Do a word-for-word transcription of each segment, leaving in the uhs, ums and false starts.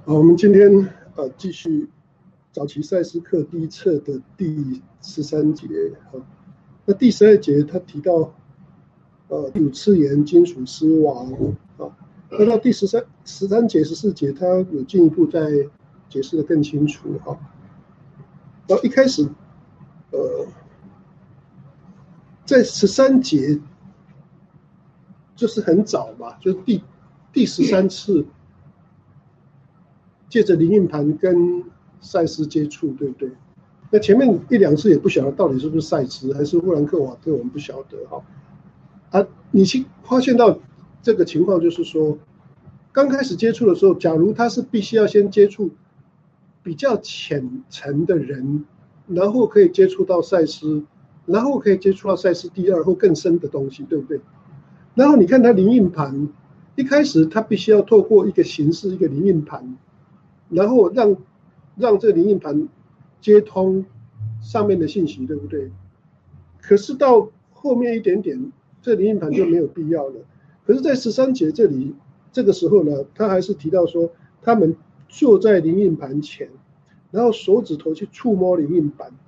好，我们今天呃继续早期赛斯课第一册的第十三节啊。那第十二节他提到呃第五次元金属丝网啊，那到第十三十三节十四节他有进一步再解释的更清楚哈。然后一开始呃在十三节就是很早嘛，就是第第十三次。借着灵印盘跟赛斯接触，对不对？那前面一两次也不晓得到底是不是赛斯还是富兰克瓦特，我们不晓得哈。啊，你去发现到这个情况，就是说，刚开始接触的时候，假如他是必须要先接触比较浅层的人，然后可以接触到赛斯，然后可以接触到赛斯第二或更深的东西，对不对？然后你看他灵印盘，一开始他必须要透过一个形式，一个灵印盘。然后让让这个灵印盘接通上面的信息，对不对？可是到后面一点点，这灵印盘就没有必要了。可是，在十三节这里，这个时候呢，他还是提到说，他们坐在灵印盘前，然后手指头去触摸灵印盘，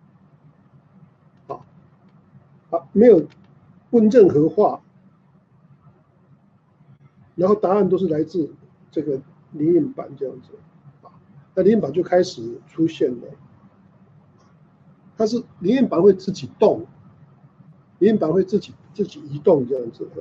好，好，没有问任何话，然后答案都是来自这个灵印盘这样子。那灵印板就开始出现了，它是灵印板会自己动，灵印板会自己自己移动这样子。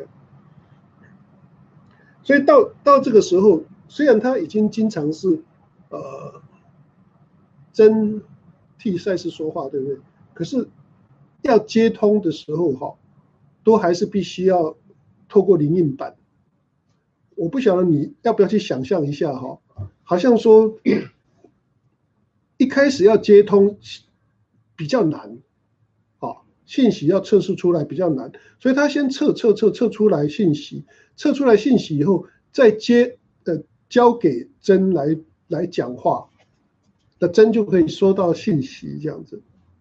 所以到到这个时候，虽然他已经经常是呃真替赛斯说话，对不对？可是要接通的时候哈，都还是必须要透过灵印板。我不晓得你要不要去想象一下哈，好像说。一开始要接通比较难，啊，信息要测试出来比较难，所以他先测测测测出来信息，测出来信息以后再接呃交给真来来讲话，那真就可以收到信息这样子。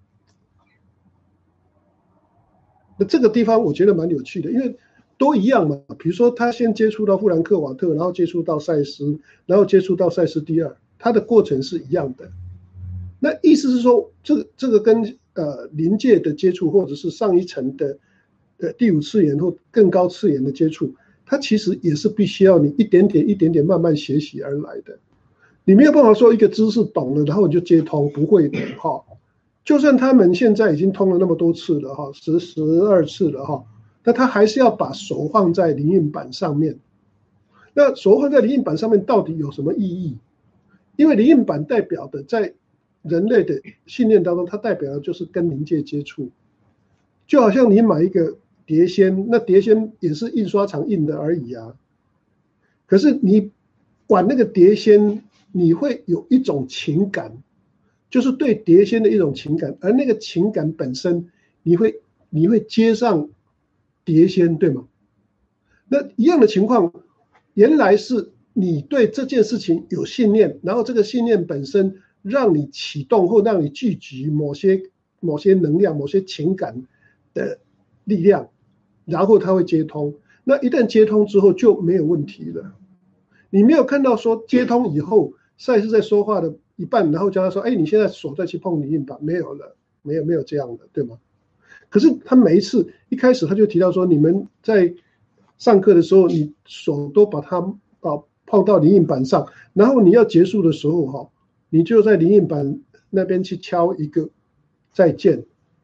那这个地方我觉得蛮有趣的，因为都一样嘛。比如说他先接触到富兰克瓦特，然后接触到赛斯，然后接触到赛斯第二，它的过程是一样的。那意思是说，这个这个跟呃临界的接触，或者是上一层的呃第五次元或更高次元的接触，它其实也是必须要你一点点一点点慢慢学习而来的。你没有办法说一个知识懂了，然后你就接通，不会的哈。就算他们现在已经通了那么多次了哈，十十二次了哈，那他还是要把手放在灵印板上面。那手放在灵印板上面到底有什么意义？因为灵印板代表的在人类的信念当中，它代表的就是跟灵界接触，就好像你买一个碟仙，那碟仙也是印刷厂印的而已啊。可是你管那个碟仙，你会有一种情感，就是对碟仙的一种情感，而那个情感本身，你会你会接上碟仙，对吗？那一样的情况，原来是你对这件事情有信念，然后这个信念本身。让你启动或让你聚集某些某些能量、某些情感的力量，然后它会接通。那一旦接通之后就没有问题了。你没有看到说接通以后，赛斯在说话的一半，然后叫他说：“哎，你现在手再去碰灵印板，没有了，没有没有这样的，对吗？”可是他每一次一开始他就提到说，你们在上课的时候，你手都把它啊碰到灵印板上，然后你要结束的时候哈。你就在灵印板那边去敲一个再见，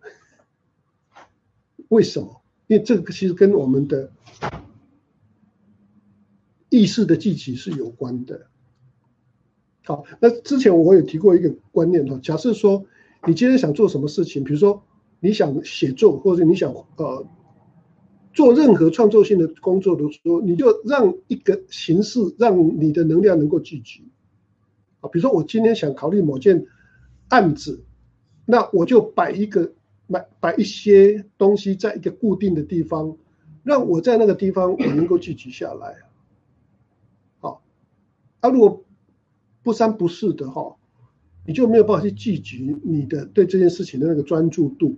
为什么？因为这个其实跟我们的意识的记起是有关的。好，那之前我有提过一个观念哈，假设说你今天想做什么事情，比如说你想写作，或者你想呃做任何创作性的工作的时候，你就让一个形式让你的能量能够聚集。啊，比如说我今天想考虑某件案子，那我就摆一个摆摆一些东西在一个固定的地方，让我在那个地方我能够聚集下来。好，啊，如果不三不四的哈，你就没有办法去聚集你的对这件事情的那个专注度。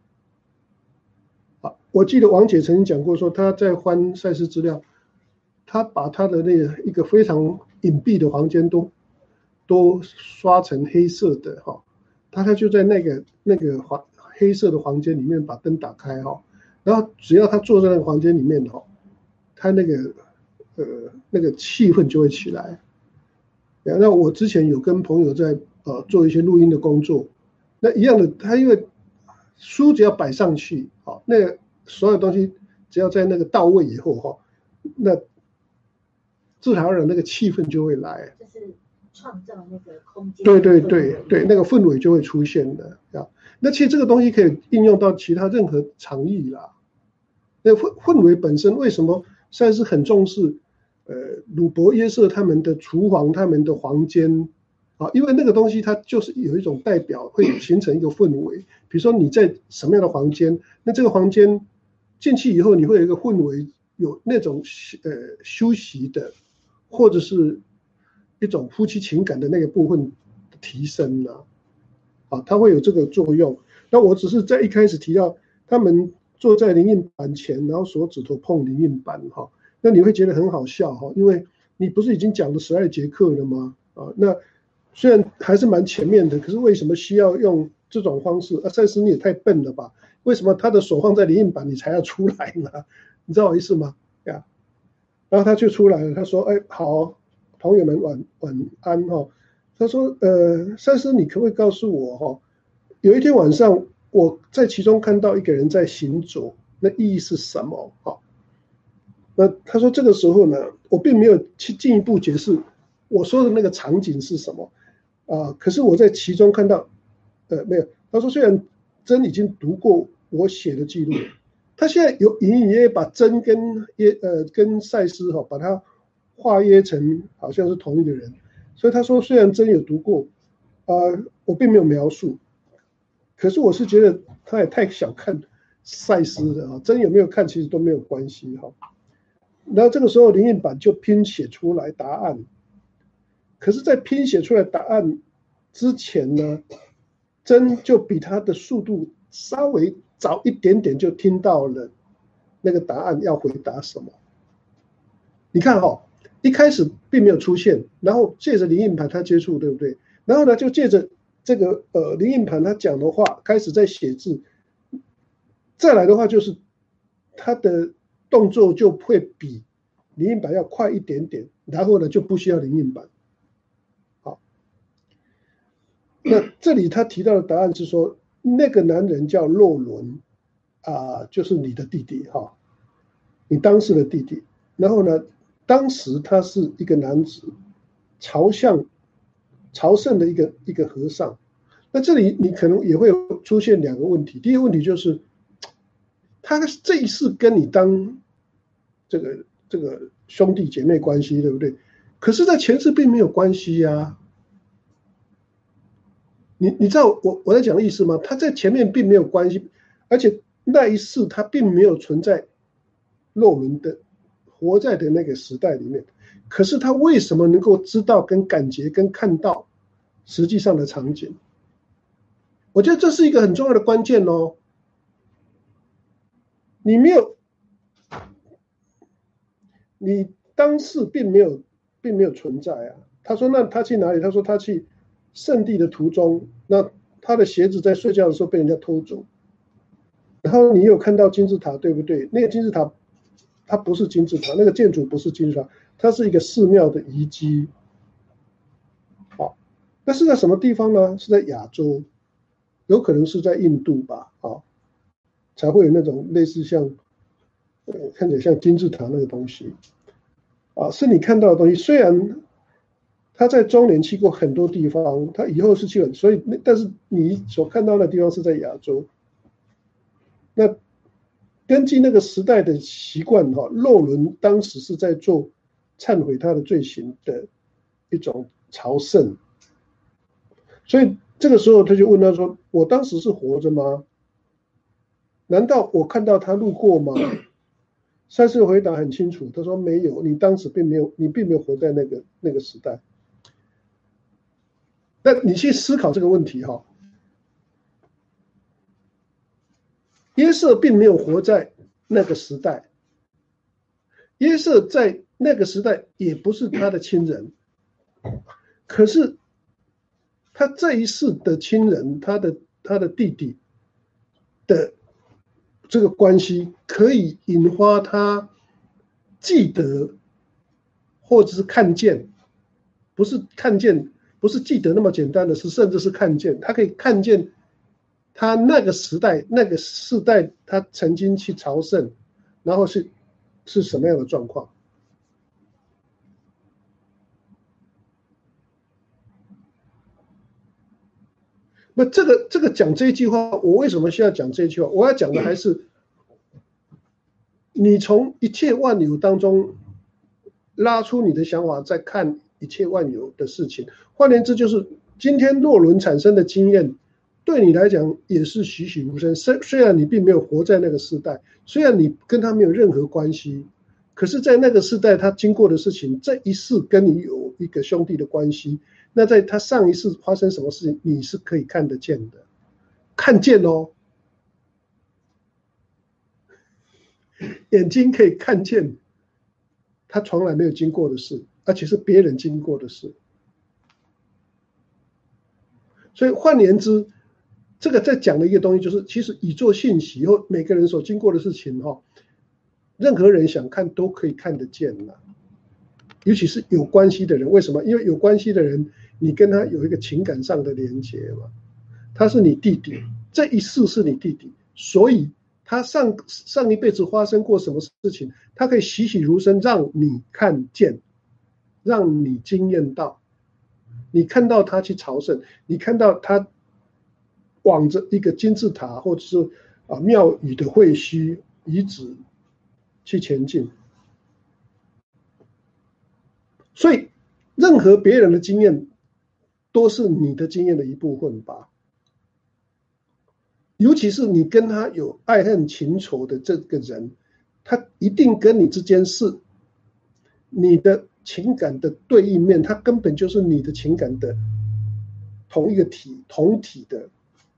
啊，我记得王姐曾经讲过说，她在翻赛事资料，她把她的那个一个非常隐蔽的房间都都刷成黑色的哈，大概就在那个那个房黑色的房间里面把灯打开哈，然后只要他坐在那个房间里面哈，他那个呃那个气氛就会起来。那我之前有跟朋友在呃做一些录音的工作，那一样的，他因为书只要摆上去，好，那个所有东西只要在那个到位以后哈，那自然而然那个气氛就会来， 就是创造那个空间。 对对对对，那个氛围就会出现的啊。那其实这个东西可以应用到其他任何场域啦。那氛氛围本身为什么赛斯很重视？呃，鲁伯约瑟他们的厨房、他们的房间啊，因为那个东西它就是有一种代表，会形成一个氛围。比如说你在什么样的房间，那这个房间进去以后，你会有一个氛围，有那种呃休息的，或者是一种夫妻情感的那个部分提升啊，啊，它会有这个作用。那我只是在一开始提到，他们坐在灵印板前，然后手指头碰灵印板哈。那你会觉得很好笑哈，因为你不是已经讲了十二节课了吗？啊，那虽然还是蛮前面的，可是为什么需要用这种方式？啊，赛斯你也太笨了吧？为什么他的手放在灵印板你才要出来呢？你知道我意思吗？呀，然后他就出来了，他说：“哎，好，朋友们晚晚安哈。”他说：“呃，赛斯你可不可以告诉我哈，有一天晚上我在其中看到一个人在行走，那意义是什么？哈。”那他说这个时候呢，我并没有去进一步解释我说的那个场景是什么啊，可是我在其中看到，呃，没有。他说虽然真已经读过我写的记录，他现在有隐隐约约把真跟耶呃跟赛斯哈、哦、把它化约成好像是同一个人，所以他说虽然真有读过啊、呃，我并没有描述，可是我是觉得他也太小看赛斯了啊，真有没有看其实都没有关系哈。然后这个时候灵印板就拼写出来答案，可是在拼写出来答案之前呢，真就比他的速度稍微早一点点就听到了那个答案要回答什么。你看哈，一开始并没有出现，然后借着灵印盘他接触，对不对？然后呢，就借着这个呃灵印盘他讲的话开始在写字，再来的话就是他的动作就会比灵印板要快一点点，然后呢就不需要灵印板。好，那这里他提到的答案是说，那个男人叫洛伦啊，就是你的弟弟哈，你当时的弟弟。然后呢，当时他是一个男子，朝向朝圣的一个一个和尚。那这里你可能也会出现两个问题，第一个问题就是，他这一世跟你当这个这个兄弟姐妹关系，对不对？可是，在前世并没有关系呀、啊。你你知道我我在讲的意思吗？他在前面并没有关系，而且那一世他并没有存在洛伦的活在的那个时代里面。可是他为什么能够知道、跟感觉、跟看到实际上的场景？我觉得这是一个很重要的关键哦。你没有，你当时并没有，并没有存在啊。他说：“那他去哪里？”他说：“他去圣地的途中，那他的鞋子在睡觉的时候被人家偷走。然后你有看到金字塔，对不对？那个金字塔，它不是金字塔，那个建筑不是金字塔，它是一个寺庙的遗迹。好，那是在什么地方呢？是在亚洲，有可能是在印度吧？啊，才会有那种类似像。”呃，看起来像金字塔那个东西，啊，是你看到的东西。虽然他在中年去过很多地方，他以后是去了，所以但是你所看到的地方是在亚洲。那根据那个时代的习惯，哈，洛伦当时是在做忏悔他的罪行的一种朝圣，所以这个时候他就问他说：“我当时是活着吗？难道我看到他路过吗？”赛斯回答很清楚，他说没有，你当时并没有，你并没有活在那个那个时代。那你去思考这个问题哈，约瑟并没有活在那个时代，约瑟在那个时代也不是他的亲人，可是他这一世的亲人，他的他的弟弟的这个关系，可以引发他记得或者是看见，不是看见，不是记得那么简单的事，甚至是看见，他可以看见他那个时代那个世代他曾经去朝圣，然后是是什么样的状况。那这个这个讲这一句话，我为什么需要讲这一句话？我要讲的还是你从一切万有当中拉出你的想法，再看一切万有的事情。换言之，就是今天洛伦产生的经验，对你来讲也是栩栩如生。虽虽然你并没有活在那个时代，虽然你跟他没有任何关系，可是，在那个时代他经过的事情，这一世跟你有一个兄弟的关系。那在他上一世发生什么事情，你是可以看得见的，看见哦，眼睛可以看见他从来没有经过的事，而且是别人经过的事。所以换言之，这个在讲的一个东西就是，其实宇宙信息或每个人所经过的事情哈，任何人想看都可以看得见了。尤其是有关系的人，为什么？因为有关系的人，你跟他有一个情感上的连结嘛，他是你弟弟，这一世是你弟弟，所以他上上一辈子发生过什么事情，他可以栩栩如生，让你看见，让你经验到，你看到他去朝圣，你看到他往着一个金字塔或者是啊庙宇的废墟遗址去前进。所以，任何别人的经验都是你的经验的一部分吧。尤其是你跟他有爱恨情仇的这个人，他一定跟你之间是你的情感的对应面，他根本就是你的情感的同一个体、同体的。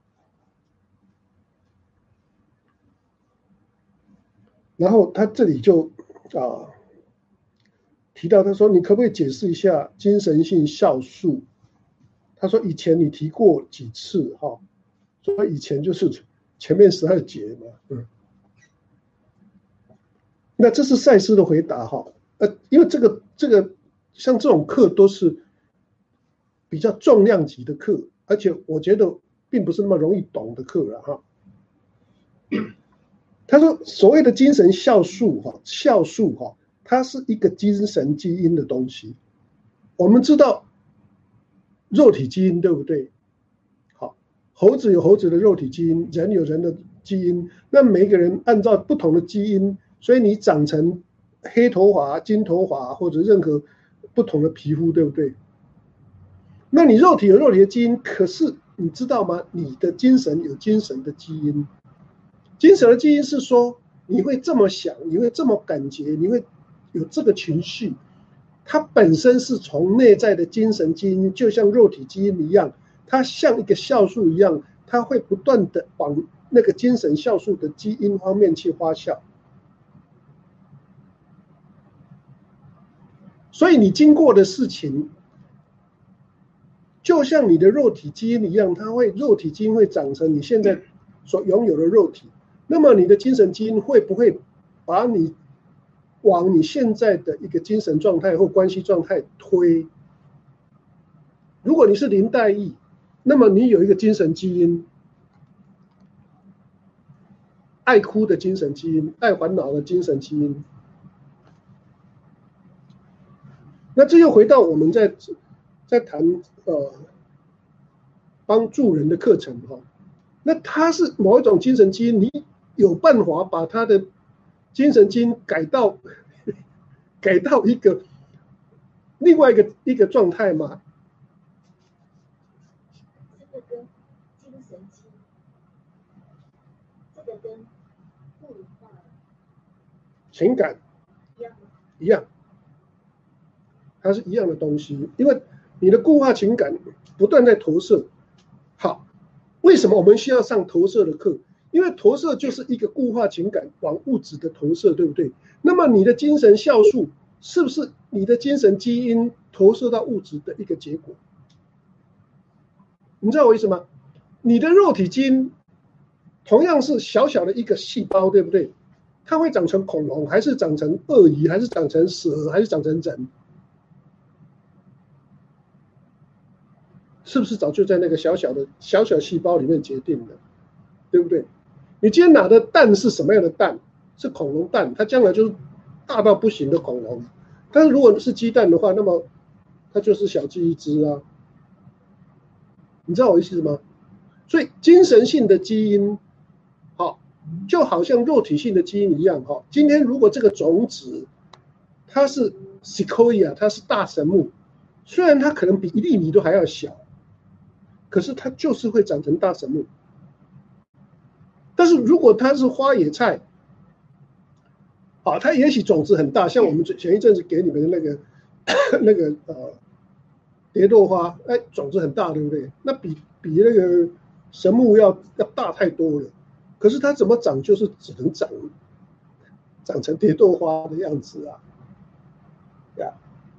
然后他这里就啊。提到他说，你可不可以解释一下精神性酵素？他说以前你提过几次哈，说以前就是前面十二节嘛，嗯，那这是赛斯的回答哈，呃，因为这个这个像这种课都是比较重量级的课，而且我觉得并不是那么容易懂的课了哈。他说所谓的精神酵素哈，酵素哈。它是一个精神基因的东西，我们知道肉体基因对不对？好，猴子有猴子的肉体基因，人有人的基因，那每个人按照不同的基因，所以你长成黑头发、金头发或者任何不同的皮肤，对不对？那你肉体有肉体的基因，可是你知道吗？你的精神有精神的基因，精神的基因是说你会这么想，你会这么感觉，你会有这个情绪，它本身是从内在的精神基因，就像肉体基因一样，它像一个酵素一样，它会不断的往那个精神酵素的基因方面去发酵。所以你经过的事情，就像你的肉体基因一样，它会肉体基因会长成你现在所拥有的肉体，那么你的精神基因会不会把你往你现在的一个精神状态或关系状态推？如果你是林黛玉，那么你有一个精神基因，爱哭的精神基因，爱烦恼的精神基因。那这又回到我们在在谈呃帮助人的课程哈，那它是某一种精神基因，你有办法把他的精神基因改到改到一个另外一个一个状态吗？ 这个跟精神基因，这个跟固化情感一样吗？ 一样，它是一样的东西，因为你的固化情感不断在投射。好，为什么我们需要上投射的课？因为投射就是一个固化情感往物质的投射，对不对？那么你的精神酵素是不是你的精神基因投射到物质的一个结果？ 你知道我意思吗？你的肉体基因同样是小小的一个细胞，对不对？它会长成恐龙，还是长成鳄鱼，还是长成蛇，还是长成人？是不是早就在那个小小的小小细胞里面决定了，对不对？你今天拿的蛋是什么样的蛋？是恐龙蛋，它将来就是大到不行的恐龙。但是如果是鸡蛋的话，那么它就是小鸡一只啊。你知道我意思吗？所以精神性的基因，好，就好像肉体性的基因一样哈。今天如果这个种子它是 Sequoia， 它是大神木，虽然它可能比一粒米都还要小，可是它就是会长成大神木。但是如果它是花野菜，啊，它也许种子很大，像我们前一阵子给你们的那个那个呃蝶豆花，哎，种子很大，对不对？那比比那个神木要要大太多了。可是它怎么长，就是只能长长成蝶豆花的样子啊，呀。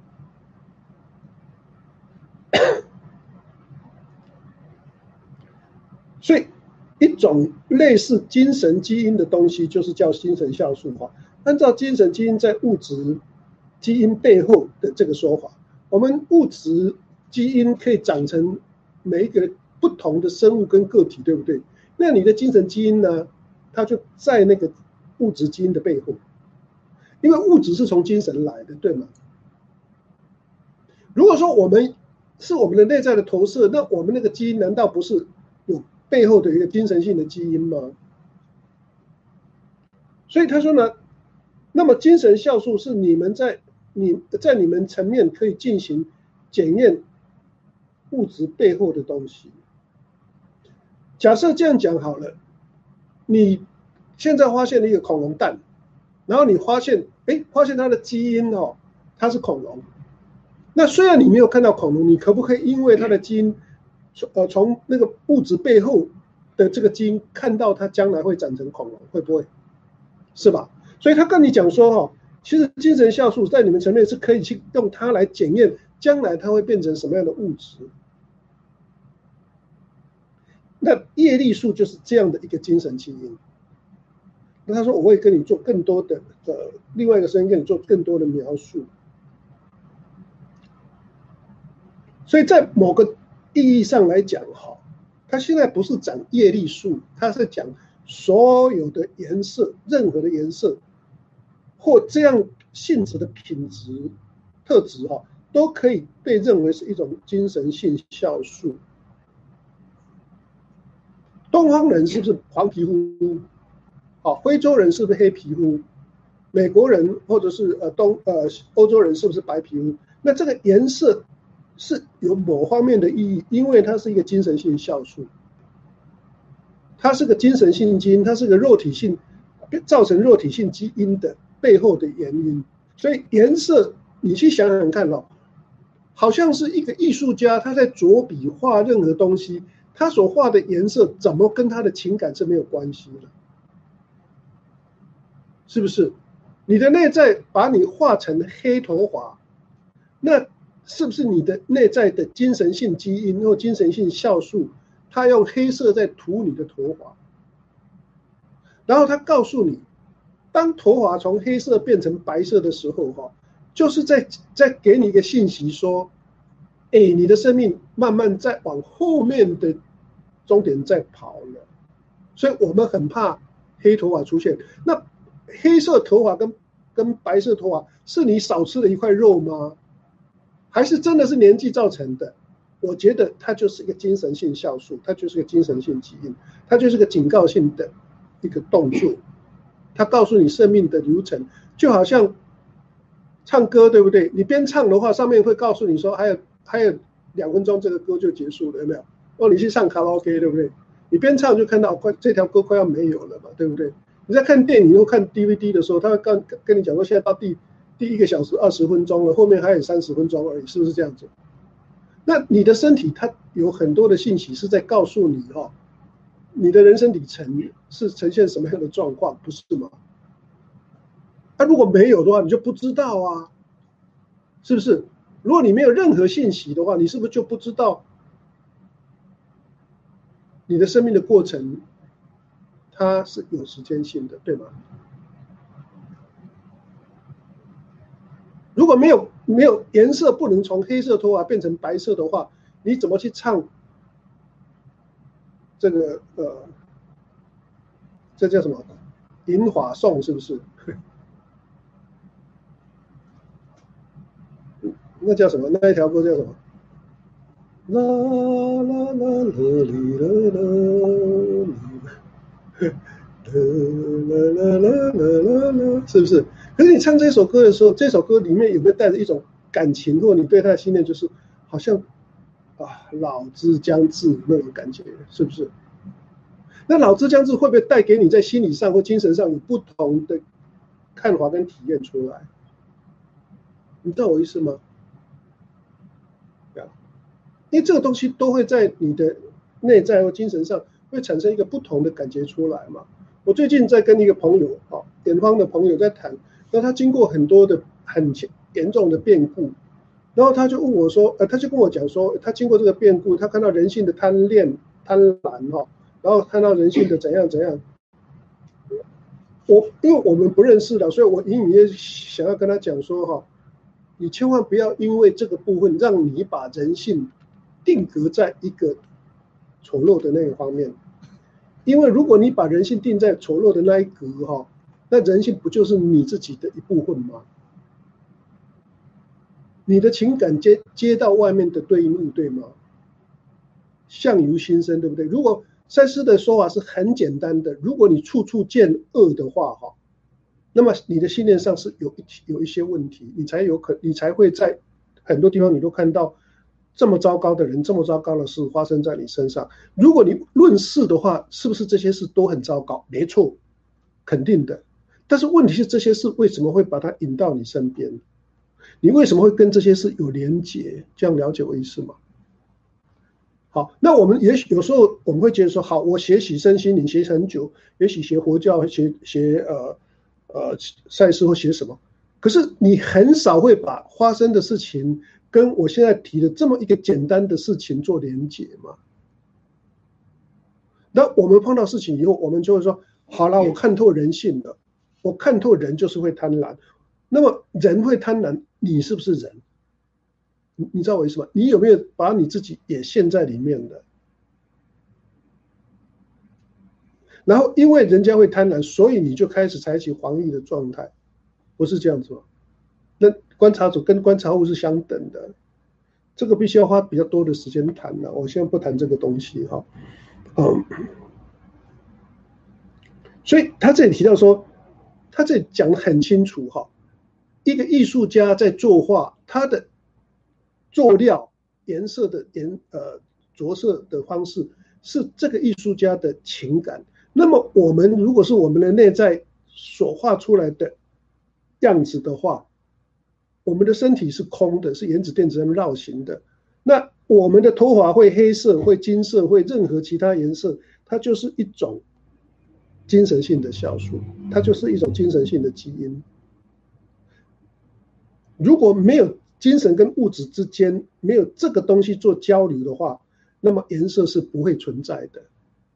所以一种类似精神基因的东西，就是叫精神酵素化。按照精神基因在物质基因背后的这个说法，我们物质基因可以长成每一个不同的生物跟个体，对不对？那你的精神基因呢，它就在那个物质基因的背后，因为物质是从精神来的，对吗？如果说我们是我们的内在的投射，那我们那个基因难道不是有背后的一个精神性的基因吗？所以他说呢，那么精神酵素是你们在你在你们层面可以进行检验物质背后的东西。假设这样讲好了，你现在发现了一个恐龙蛋，然后你发现，哎，发现它的基因哦，它是恐龙。那虽然你没有看到恐龙，你可不可以因为它的基因，呃，从那个物质背后的这个基因看到它将来会长成恐龙？会不会？是吧？所以他跟你讲说，哈，其实精神酵素在你们层面是可以去用它来检验将来它会变成什么样的物质。那叶绿素就是这样的一个精神基因。那他说我会跟你做更多的呃，另外一个声音跟你做更多的描述。所以在某个意义上来讲，哈，它现在不是讲叶绿素，它是讲所有的颜色，任何的颜色或这样性质的品质特质，哈，都可以被认为是一种精神性酵素。东方人是不是黄皮肤？啊，非洲人是不是黑皮肤？美国人或者是呃东呃欧洲人是不是白皮肤？那这个颜色是有某方面的意义，因为它是一个精神性酵素，它是个精神性基因，它是个肉体性造成肉体性基因的背后的原因。所以颜色，你去想想看哦，好像是一个艺术家他在着笔画任何东西，他所画的颜色怎么跟他的情感是没有关系的？是不是？你的内在把你画成黑头发，那是不是你的内在的精神性基因或精神性酵素，它用黑色在涂你的头发，然后它告诉你，当头发从黑色变成白色的时候，哈，就是在在给你一个信息说，哎，你的生命慢慢在往后面的终点在跑了，所以我们很怕黑头发出现。那黑色头发跟跟白色头发是你少吃了一块肉吗？还是真的是年纪造成的？我觉得它就是一个精神性酵素，它就是个精神性基因，它就是个警告性的一个动作，它告诉你生命的流程，就好像唱歌，对不对？你边唱的话，上面会告诉你说还有还有两分钟这个歌就结束了，有没有？哦，你去唱卡拉 OK， 对不对？你边唱就看到快这条歌快要没有了嘛，对不对？你在看电影或看 D V D 的时候，他会跟跟你讲说，现在到第第一个小时二十分钟了，后面还有三十分钟而已，是不是这样子？那你的身体它有很多的信息是在告诉你哦，你的人生里程是呈现什么样的状况，不是吗？那、啊、如果没有的话，你就不知道啊，是不是？如果你没有任何信息的话，你是不是就不知道你的生命的过程，它是有时间性的，对吗？如果没有没有颜色不能从黑色头发变成白色的话，你怎么去唱这个呃，这叫什么银华颂？是不是？那叫什么？那一条歌叫什么？啦啦啦啦哩啦啦啦啦啦啦，是不是？可是你唱这首歌的时候，这首歌里面有没有带着一种感情，或你对他的信念，就是好像啊老之将至那种感觉，是不是？那老之将至会不会带给你在心理上或精神上有不同的看法跟体验出来？你知道我意思吗？因为这个东西都会在你的内在或精神上会产生一个不同的感觉出来嘛。我最近在跟一个朋友啊，远方的朋友在谈，那他经过很多的很严重的变故，然后他就问我说，呃，他就跟我讲说，他经过这个变故，他看到人性的贪恋、贪婪哈，然后看到人性的怎样怎样。我因为我们不认识的，所以我隐隐约想要跟他讲说哈，你千万不要因为这个部分让你把人性定格在一个丑陋的那个方面，因为如果你把人性定在丑陋的那一格哈，那人性不就是你自己的一部分吗？你的情感接接到外面的对应物，对吗？相由心生，对不对？如果赛斯的说法是很简单的，如果你处处见恶的话哈，那么你的信念上是有一有一些问题，你才有可你才会在很多地方你都看到这么糟糕的人，这么糟糕的事发生在你身上。如果你论事的话，是不是这些事都很糟糕？没错，肯定的。但是问题是这些事为什么会把它引到你身边？你为什么会跟这些事有连结？这样了解我意思吗？好，那我们也许有时候我们会觉得说，好，我学习身心灵学很久，也许学佛教、学学呃呃赛事或学什么，可是你很少会把发生的事情跟我现在提的这么一个简单的事情做连结嘛。那我们碰到事情以后，我们就会说，好了，我看透人性了，我看透人就是会贪婪。那么人会贪婪，你是不是人？你你知道我意思吗？你有没有把你自己也陷在里面的？然后因为人家会贪婪，所以你就开始采取防御的状态，不是这样子吗？那观察者跟观察物是相等的，这个必须要花比较多的时间谈了。我现在不谈这个东西哈，嗯，所以他这里提到说，他这里讲得很清楚哈，一个艺术家在作画，他的作料、颜色的颜呃着色的方式是这个艺术家的情感。那么我们如果是我们的内在所画出来的样子的话，我们的身体是空的，是原子电子绕行的。那我们的头发会黑色、会金色、会任何其他颜色，它就是一种精神性的酵素，它就是一种精神性的基因。如果没有精神跟物质之间没有这个东西做交流的话，那么颜色是不会存在的。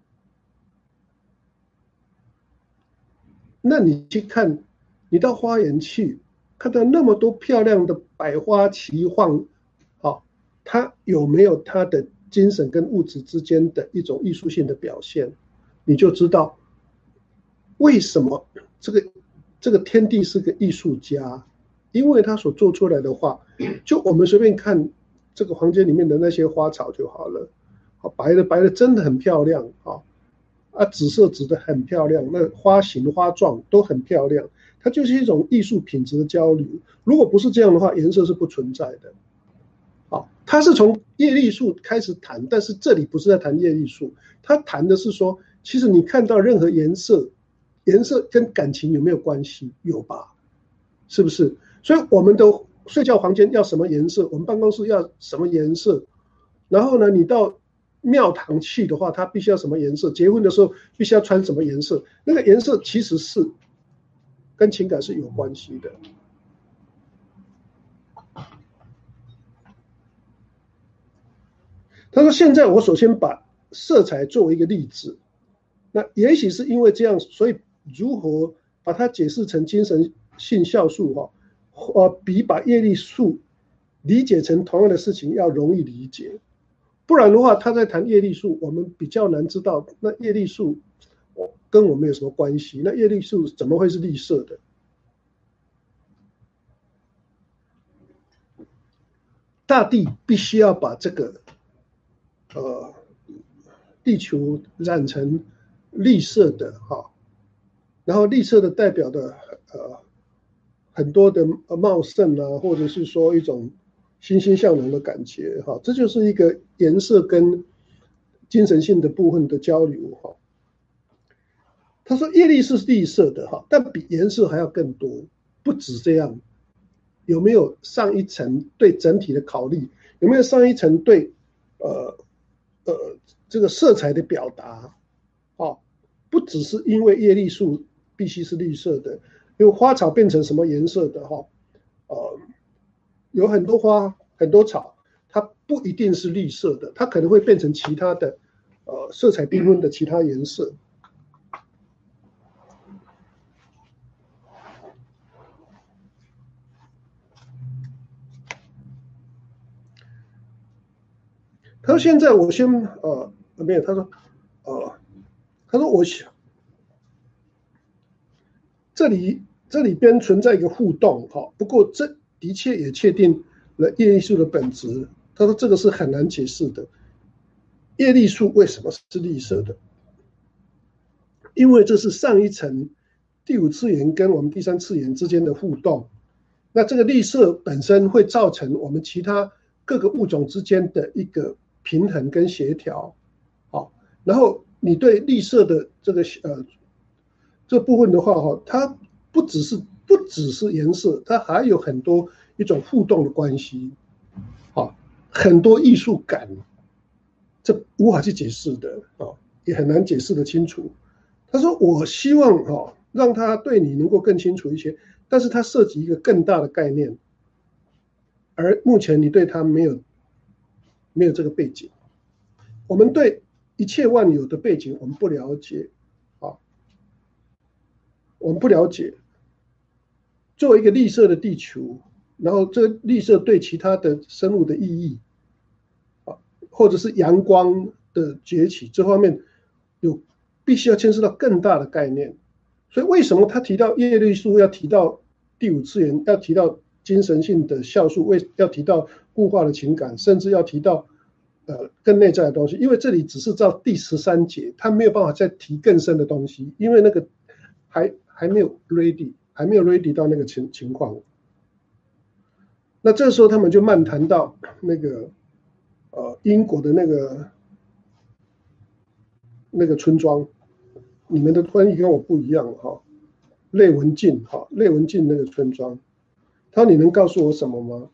那你去看，你到花园去，看到那么多漂亮的百花齐放，好，它有没有它的精神跟物质之间的一种艺术性的表现，你就知道为什么这个这个天地是个艺术家，因为他所做出来的画，就我们随便看这个房间里面的那些花草就好了，好，白的白的真的很漂亮啊。啊，紫色紫的很漂亮，那花形花状都很漂亮，它就是一种艺术品质的交流。如果不是这样的话，颜色是不存在的。好，它是从叶绿素开始谈，但是这里不是在谈叶绿素，它谈的是说，其实你看到任何颜色，颜色跟感情有没有关系？有吧？是不是？所以我们的睡觉房间要什么颜色？我们办公室要什么颜色？然后呢，你到庙堂去的话，它必须要什么颜色？结婚的时候必须要穿什么颜色？那个颜色其实是跟情感是有关系的。他说：“现在我首先把色彩作为一个例子。那也许是因为这样，所以如何把它解释成精神性酵素哈，呃，比把叶绿素理解成同样的事情要容易理解。不然的话，他在谈叶绿素，我们比较难知道那叶绿素跟我们有什么关系？那叶绿素怎么会是绿色的？大地必须要把这个呃地球染成绿色的哈，然后绿色的代表的呃很多的茂盛啊，或者是说一种欣欣向荣的感觉哈，这就是一个颜色跟精神性的部分的交流哈。他说叶绿是绿色的哈，但比颜色还要更多，不止这样。有没有上一层对整体的考虑？有没有上一层对呃呃这个色彩的表达？哦，不只是因为叶绿素必须是绿色的，因为花草变成什么颜色的哈？呃，有很多花很多草，它不一定是绿色的，它可能会变成其他的呃色彩缤纷的其他颜色。他说现在我先呃没有，他说呃他说我想这里这里边存在一个互动哈，不过这的确也确定了叶绿素的本质。他说这个是很难解释的，叶绿素为什么是绿色的？因为这是上一层第五次元跟我们第三次元之间的互动，那这个绿色本身会造成我们其他各个物种之间的一个平衡跟协调，好，然后你对绿色的这个呃这部分的话哈，它不只是不只是颜色，它还有很多一种互动的关系，好，很多艺术感，这无法去解释的啊，也很难解释得清楚。他说：“我希望哈让他对你能够更清楚一些，但是它涉及一个更大的概念，而目前你对他没有没有这个背景。我们对一切万有的背景我们不了解，啊，我们不了解。作为一个绿色的地球，然后这个绿色对其他的生物的意义，啊，或者是阳光的崛起这方面，有必须要牵涉到更大的概念。所以为什么他提到叶绿素要提到第五次元，要提到精神性的酵素，为要提到固化的情感，甚至要提到呃更内在的东西？因为这里只是到第十三节，他没有办法再提更深的东西，因为那个还还没有 ready， 还没有 ready 到那个情情况。那这时候他们就漫谈到那个呃英国的那个那个村庄。你们的翻译跟我不一样哈，类文静哈，类文静那个村庄，他说你能告诉我什么吗？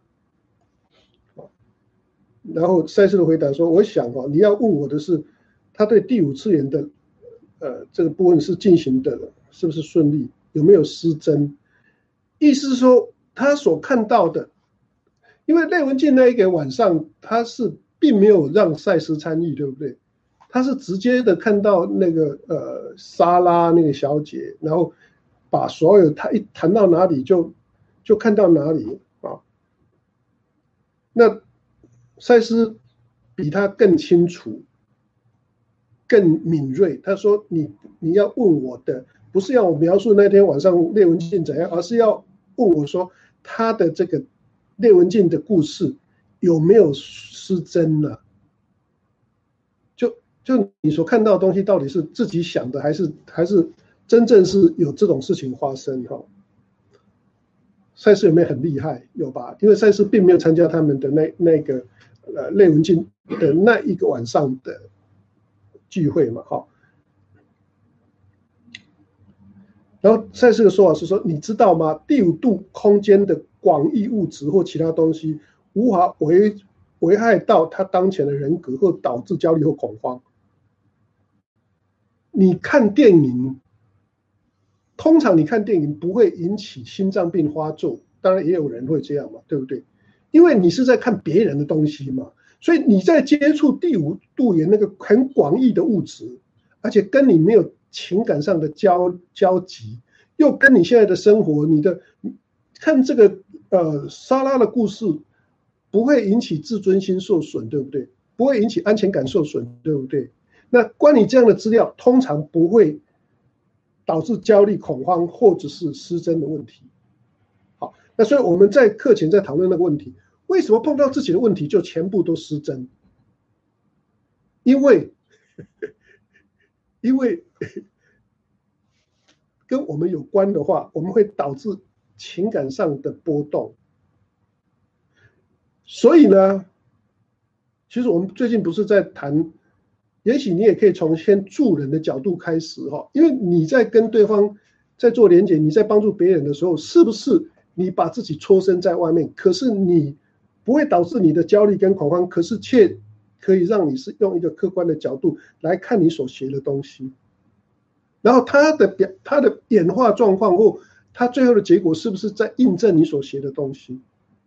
然后赛斯的回答说，我想哈，你要问我的是，他对第五次元的呃这个部分是进行的是不是顺利，有没有失真？意思是说他所看到的，因为类文静那一个晚上他是并没有让赛斯参与，对不对？他是直接的看到那个呃莎拉那个小姐，然后把所有他一谈到哪里就就看到哪里啊。那赛斯比他更清楚、更敏锐。他说你：“你要问我的，不是要我描述那天晚上列文静怎样，而是要问我说他的这个列文静的故事有没有失真了、啊？”就你所看到的东西，到底是自己想的，还是还是真正是有这种事情发生？哈，赛斯有没有很厉害？有吧？因为赛斯并没有参加他们的那那个呃类文静的那一个晚上的聚会嘛，哈。然后赛斯的说法是说，你知道吗？第五度空间的广义物质或其他东西，无法危危害到他当前的人格，或导致焦虑或恐慌。你看电影，通常你看电影不会引起心脏病发作，当然也有人会这样嘛，对不对？因为你是在看别人的东西嘛， 所以你在接触第五度眼那个很广义的物质，而且跟你没有情感上的交交集，又跟你现在的生活，你的看这个呃莎拉的故事，不会引起自尊心受损，对不对？不会引起安全感受损，对不对？那关于这样的资料，通常不会导致焦虑、恐慌或者是失真的问题。好，那所以我们在课前在讨论那个问题。为什么碰到自己的问题就全部都失真？因为，因为跟我们有关的话，我们会导致情感上的波动。所以呢，其实我们最近不是在谈，也许你也可以从先助人的角度开始哈，因为你在跟对方在做连结，你在帮助别人的时候，是不是你把自己抽身在外面？可是你不会导致你的焦虑跟恐慌，可是却可以让你是用一个客观的角度来看你所学的东西，然后它的表它的演化状况或它最后的结果是不是在印证你所学的东西？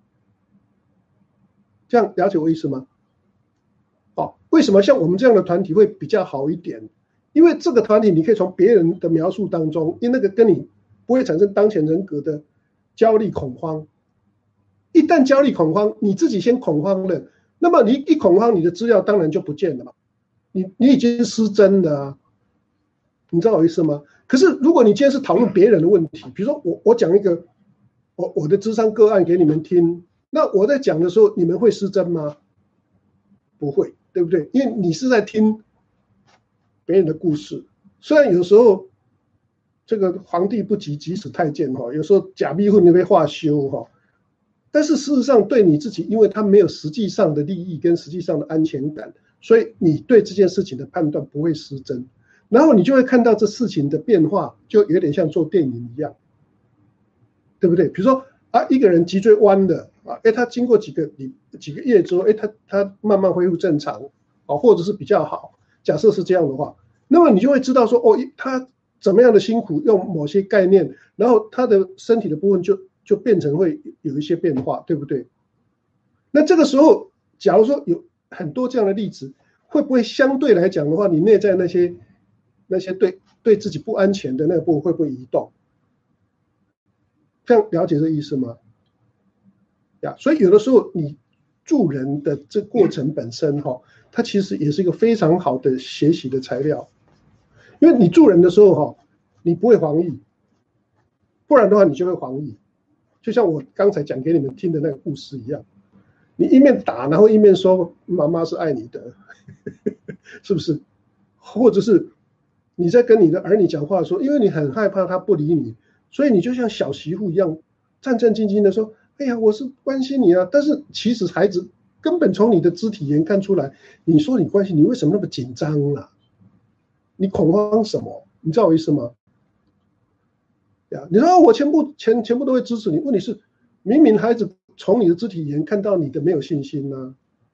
这样了解我意思吗？哦，为什么像我们这样的团体会比较好一点？因为这个团体你可以从别人的描述当中，因为那个跟你不会产生当前人格的焦虑恐慌。一旦焦虑恐慌，你自己先恐慌了，那么你一恐慌，你的资料当然就不见了嘛，你你已经失真了啊，你知道我意思吗？可是如果你今天是讨论别人的问题，比如说我我讲一个我我的諮商个案给你们听，那我在讲的时候，你们会失真吗？不会，对不对？因为你是在听别人的故事，虽然有时候这个皇帝不急急死太监哈，有时候假逼婚你会化修哈。但是事实上，对你自己，因为他没有实际上的利益跟实际上的安全感，所以你对这件事情的判断不会失真，然后你就会看到这事情的变化，就有点像做电影一样，对不对？比如说啊，一个人脊椎弯的啊，哎，他经过几个几个月之后，哎，他他慢慢恢复正常，啊，或者是比较好，假设是这样的话，那么你就会知道说，哦，他怎么样的辛苦，用某些概念，然后他的身体的部分就。就变成会有一些变化，对不对？那这个时候，假如说有很多这样的例子，会不会相对来讲的话，你内在那些那些对对自己不安全的那个部分会不会移动？这样了解这意思吗？呀，所以有的时候你助人的这过程本身哈，它其实也是一个非常好的学习的材料，因为你助人的时候哈，你不会防御，不然的话你就会防御。就像我刚才讲给你们听的那个故事一样，你一面打，然后一面说妈妈是爱你的，是不是？或者是你在跟你的儿女讲话说，因为你很害怕他不理你，所以你就像小媳妇一样战战兢兢的说：“哎呀，我是关心你啊。”但是其实孩子根本从你的肢体语言看出来，你说你关心，你为什么那么紧张啊？你恐慌什么？你知道我意思吗？你说我全部全全部都会支持你，问题是明明孩子从你的肢体语言看到你的没有信心呢、啊，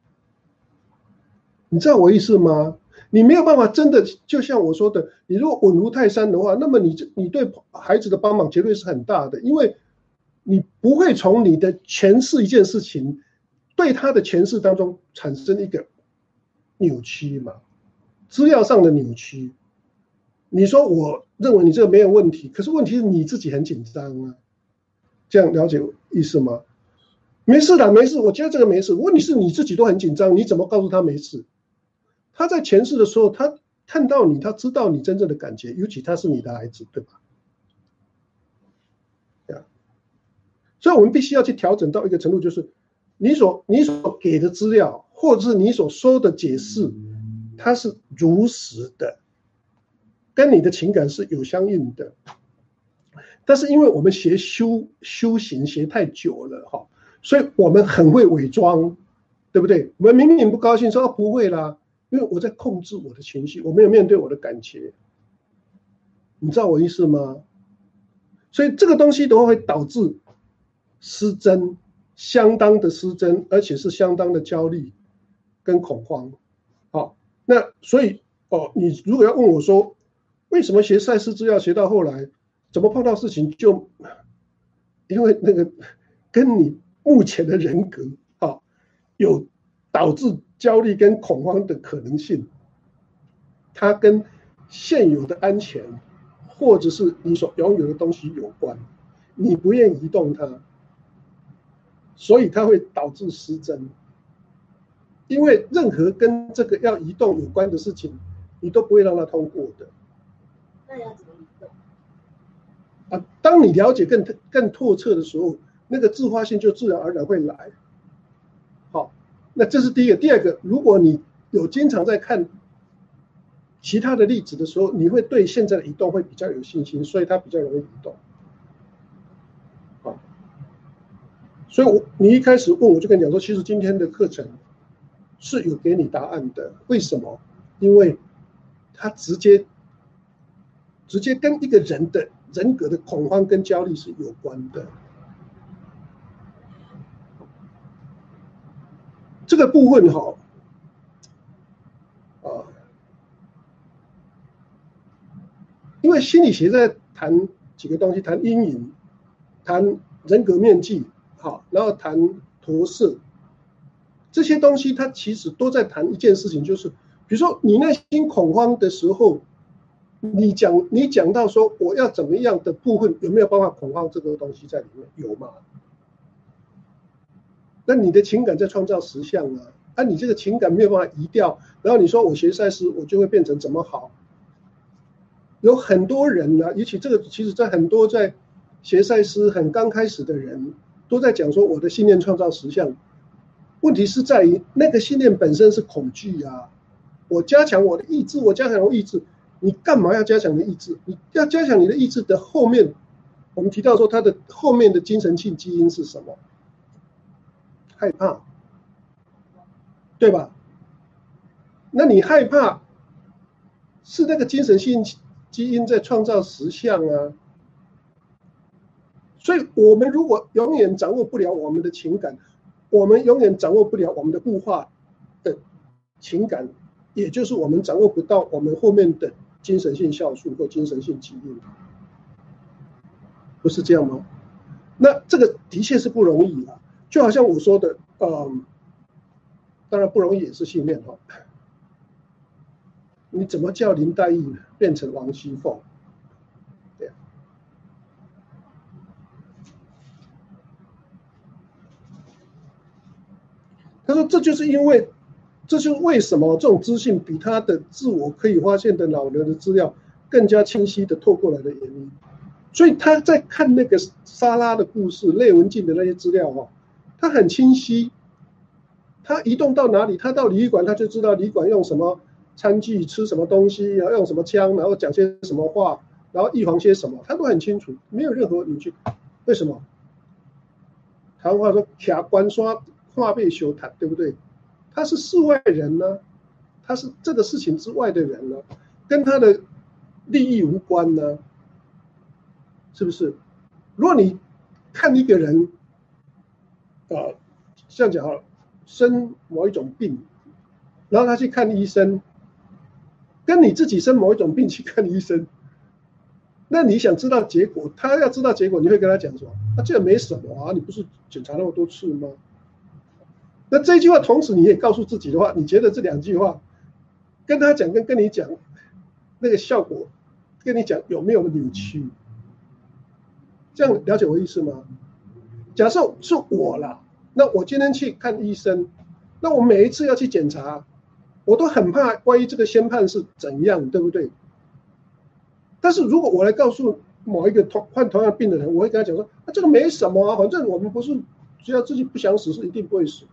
你知道我意思吗？你没有办法真的就像我说的，你如果稳如泰山的话，那么你你对孩子的帮忙绝对是很大的，因为你不会从你的诠释一件事情对他的诠释当中产生一个扭曲嘛，资料上的扭曲。你说我认为你这个没有问题，可是问题是你自己很紧张啊，这样了解意思吗？没事的，没事，我觉得这个没事。问题是你自己都很紧张，你怎么告诉他没事？他在诠释的时候，他看到你，他知道你真正的感觉，尤其他是你的孩子，对吧？所以我们必须要去调整到一个程度，就是你所你所给的资料，或者是你所说的解释，它是如实的。跟你的情感是有相应的，但是因为我们学修修行学太久了哈，所以我们很会伪装，对不对？我们明明不高兴说、啊、不会啦，因为我在控制我的情绪，我没有面对我的感觉，你知道我意思吗？所以这个东西的话会导致失真，相当的失真，而且是相当的焦虑跟恐慌。好，那所以哦，你如果要问我说，为什么学赛事资料学到后来，怎么碰到事情就，因为那个跟你目前的人格啊，有导致焦虑跟恐慌的可能性，它跟现有的安全或者是你所拥有的东西有关，你不愿移动它，所以它会导致失真。因为任何跟这个要移动有关的事情，你都不会让它通过的。 那要怎么移动？ 啊，当你了解更更透彻的时候，那个自发性就自然而然会来。好，那这是第一个。第二个，如果你有经常在看其他的例子的时候，你会对现在的移动会比较有信心，所以它比较容易移动。好，所以我你一开始问我就跟你讲说，其实今天的课程是有给你答案的。为什么？因为它直接直接跟一个人的人格的恐慌跟焦虑是有关的。这个部分哈，啊，因为心理学在谈几个东西，谈阴影，谈人格面积，好，然后谈投射，这些东西它其实都在谈一件事情，就是比如说你内心恐慌的时候，你讲你讲到说我要怎么样的部分，有没有办法恐慌这个东西在里面？有吗？那你的情感在创造实相啊，啊，你这个情感没有办法移掉，然后你说我学赛斯，我就会变成怎么好？有很多人呢、啊，尤其这个，其实在很多在学赛斯很刚开始的人，都在讲说我的信念创造实相。问题是在于那个信念本身是恐惧啊，我加强我的意志，我加强我的意志，你干嘛要加强你的意志？你要加强你的意志的后面，我们提到说它的后面的精神性基因是什么？害怕，对吧？那你害怕是那个精神性基因在创造实相啊。所以我们如果永远掌握不了我们的情感，我们永远掌握不了我们的固化的情感，也就是我们掌握不到我们后面的精神性酵素或精神性基因，不是这样吗？那这个的确是不容易啊。就好像我说的，嗯，当然不容易也是训练哈。你怎么叫林黛玉变成王熙凤？对啊。他说这就是因为，这就是为什么这种资讯比他的自我可以发现的老人的资料更加清晰的透过来的原因。所以他在看那个莎拉的故事、类文静的那些资料哈。他很清晰，他移动到哪里，他到旅馆，他就知道旅馆用什么餐具，吃什么东西，然后用什么枪，然后讲些什么话，然后预防些什么，他都很清楚，没有任何扭曲。为什么？台湾话说“卡关刷跨背修谈”，对不对？他是世外人呢、啊，他是这个事情之外的人呢、啊，跟他的利益无关呢、啊，是不是？如果你看一个人，呃，像讲啊，生某一种病，然后他去看医生，跟你自己生某一种病去看医生，那你想知道结果，他要知道结果，你会跟他讲说，啊，这个没什么啊，你不是检查那么多次吗？那这句话，同时你也告诉自己的话，你觉得这两句话跟他讲跟跟你讲，那个效果，跟你讲有没有扭曲？这样了解我意思吗？假设是我啦，那我今天去看医生，那我每一次要去检查，我都很怕万一这个宣判是怎样，对不对？但是如果我来告诉某一个同患同样病的人，我会跟他讲说，啊，这个没什么啊，反正我们不是只要自己不想死是一定不会死。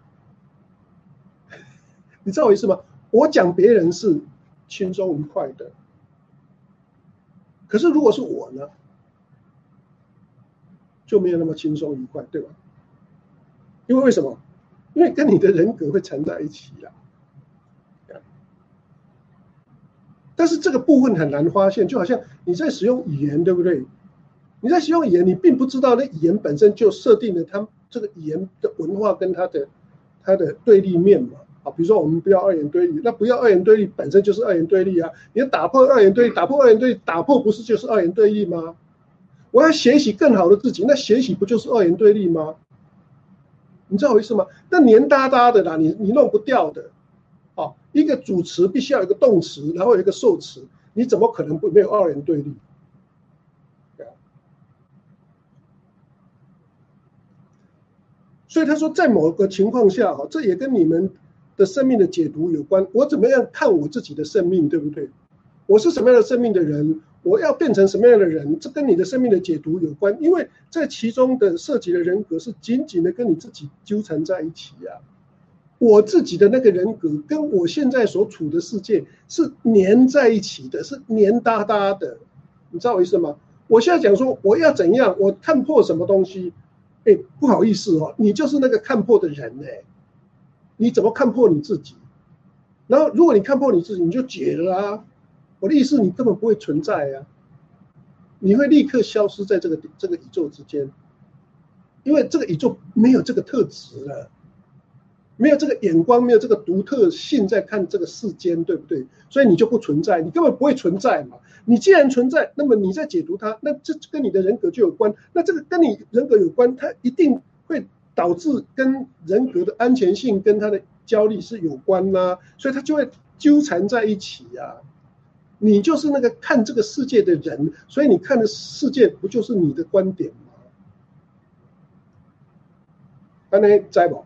你知道我意思吗？我讲别人是轻松愉快的，可是如果是我呢？就没有那么轻松愉快，对吧？因为为什么？因为跟你的人格会缠在一起呀、啊。但是这个部分很难发现，就好像你在使用语言，对不对？你在使用语言，你并不知道那语言本身就设定了它这个语言的文化跟它的它的对立面嘛。啊，比如说我们不要二元对立，那不要二元对立本身就是二元对立啊。你要打破二元对立，打破二元对立，打破不是就是二元对立吗？我要学习更好的自己，那学习不就是二元对立吗？你知道我意思吗？那黏哒哒的啦，你你弄不掉的。 一个主词必须要有一个动词，然后有一个受词，你怎么可能不没有二元对立？所以他说，在某个情况下，哈，这也跟你们的生命的解读有关。我怎么样看我自己的生命，对不对？我是什么样的生命的人，我要变成什么样的人，这跟你的生命的解读有关。因为在其中的涉及的人格是紧紧的跟你自己纠缠在一起啊。我自己的那个人格跟我现在所处的世界是粘在一起的，是黏哒哒的，你知道我意思吗？我现在讲说我要怎样，我看破什么东西。哎，不好意思哦，你就是那个看破的人哎，你怎么看破你自己？然后如果你看破你自己，你就解了啊。我的意思，你根本不会存在啊，你会立刻消失在这个这个宇宙之间，因为这个宇宙没有这个特质了，没有这个眼光，没有这个独特性在看这个世间，对不对？所以你就不存在，你根本不会存在嘛。你既然存在，那么你在解读它，那这跟你的人格就有关。那这个跟你人格有关，它一定会导致跟人格的安全性跟它的焦虑是有关啦、啊，所以它就会纠缠在一起啊。你就是那个看这个世界的人，所以你看的世界不就是你的观点吗？安内知不？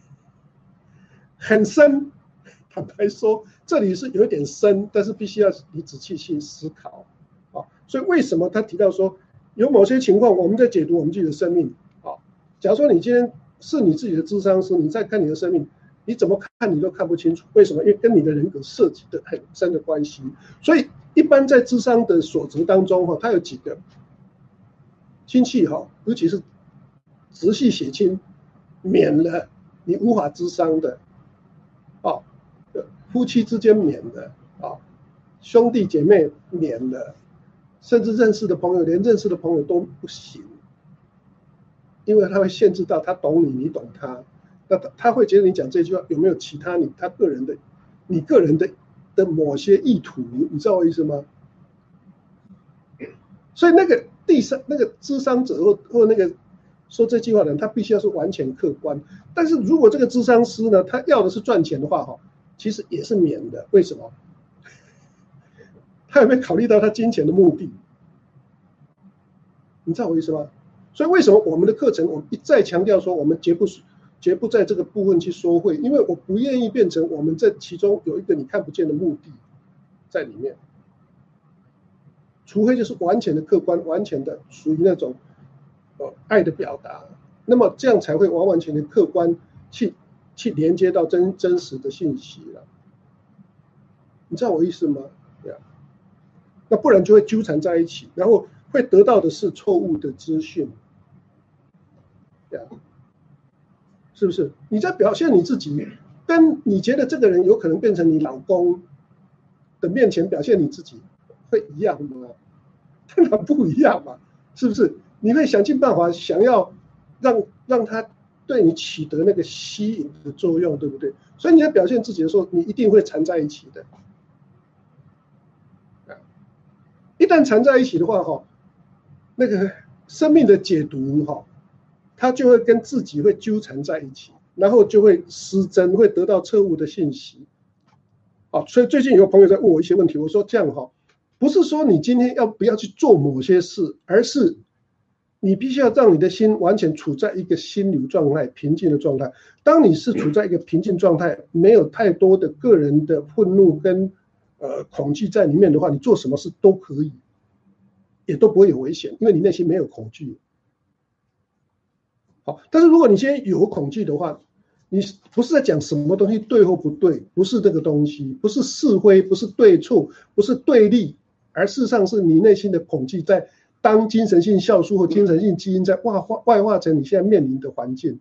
很深，坦白说，这里是有点深，但是必须要你仔细去思考啊。所以为什么他提到说，有某些情况我们在解读我们自己的生命啊？假如说你今天是你自己的諮商师，你在看你的生命，你怎么看你都看不清楚，为什么？因为跟你的人格涉及的很深的关系。所以一般在諮商的守则当中哈，它有几个亲戚哈，尤其是直系血亲免了你无法諮商的。哦，夫妻之间免的啊，兄弟姐妹免的，甚至认识的朋友，连认识的朋友都不行，因为他会限制到他懂你，你懂他，那他他会觉得你讲这句话有没有其他你他个人的，你个人的的某些意图，你知道我意思吗？所以那个第三那个諮商者或或那个说这句话的人，他必须要是完全客观。但是如果这个諮商师呢，他要的是赚钱的话，哈，其实也是免的。为什么？他有没有考虑到他金钱的目的？你知道我意思吗？所以为什么我们的课程，我一再强调说，我们绝不绝不在这个部分去说会，因为我不愿意变成我们在其中有一个你看不见的目的在里面。除非就是完全的客观，完全的属于那种呃爱的表达，那么这样才会完完全全客观去去连接到真真实的信息了。你知道我意思吗？对啊，那不然就会纠缠在一起，然后会得到的是错误的资讯。对啊，是不是？你在表现你自己，跟你觉得这个人有可能变成你老公的面前表现你自己，会一样吗？当然不一样嘛，是不是？你会想尽办法想要让让他对你取得那个吸引的作用，对不对？所以你在表现自己的时候，你一定会缠在一起的。一旦缠在一起的话，哈，那个生命的解读，哈，它就会跟自己会纠缠在一起，然后就会失真，会得到错误的信息。啊，所以最近有朋友在问我一些问题，我说这样哈。不是说你今天要不要去做某些事，而是你必须要让你的心完全处在一个心流状态、平静的状态。当你是处在一个平静状态，没有太多的个人的愤怒跟呃恐惧在里面的话，你做什么事都可以，也都不会有危险，因为你内心没有恐惧。好，但是如果你今天有恐惧的话，你不是在讲什么东西对或不对，不是这个东西，不是是非，不是对错，不是对立。而事实上是你内心的恐惧在当精神性酵素或精神性基因在外化外化成你现在面临的环境，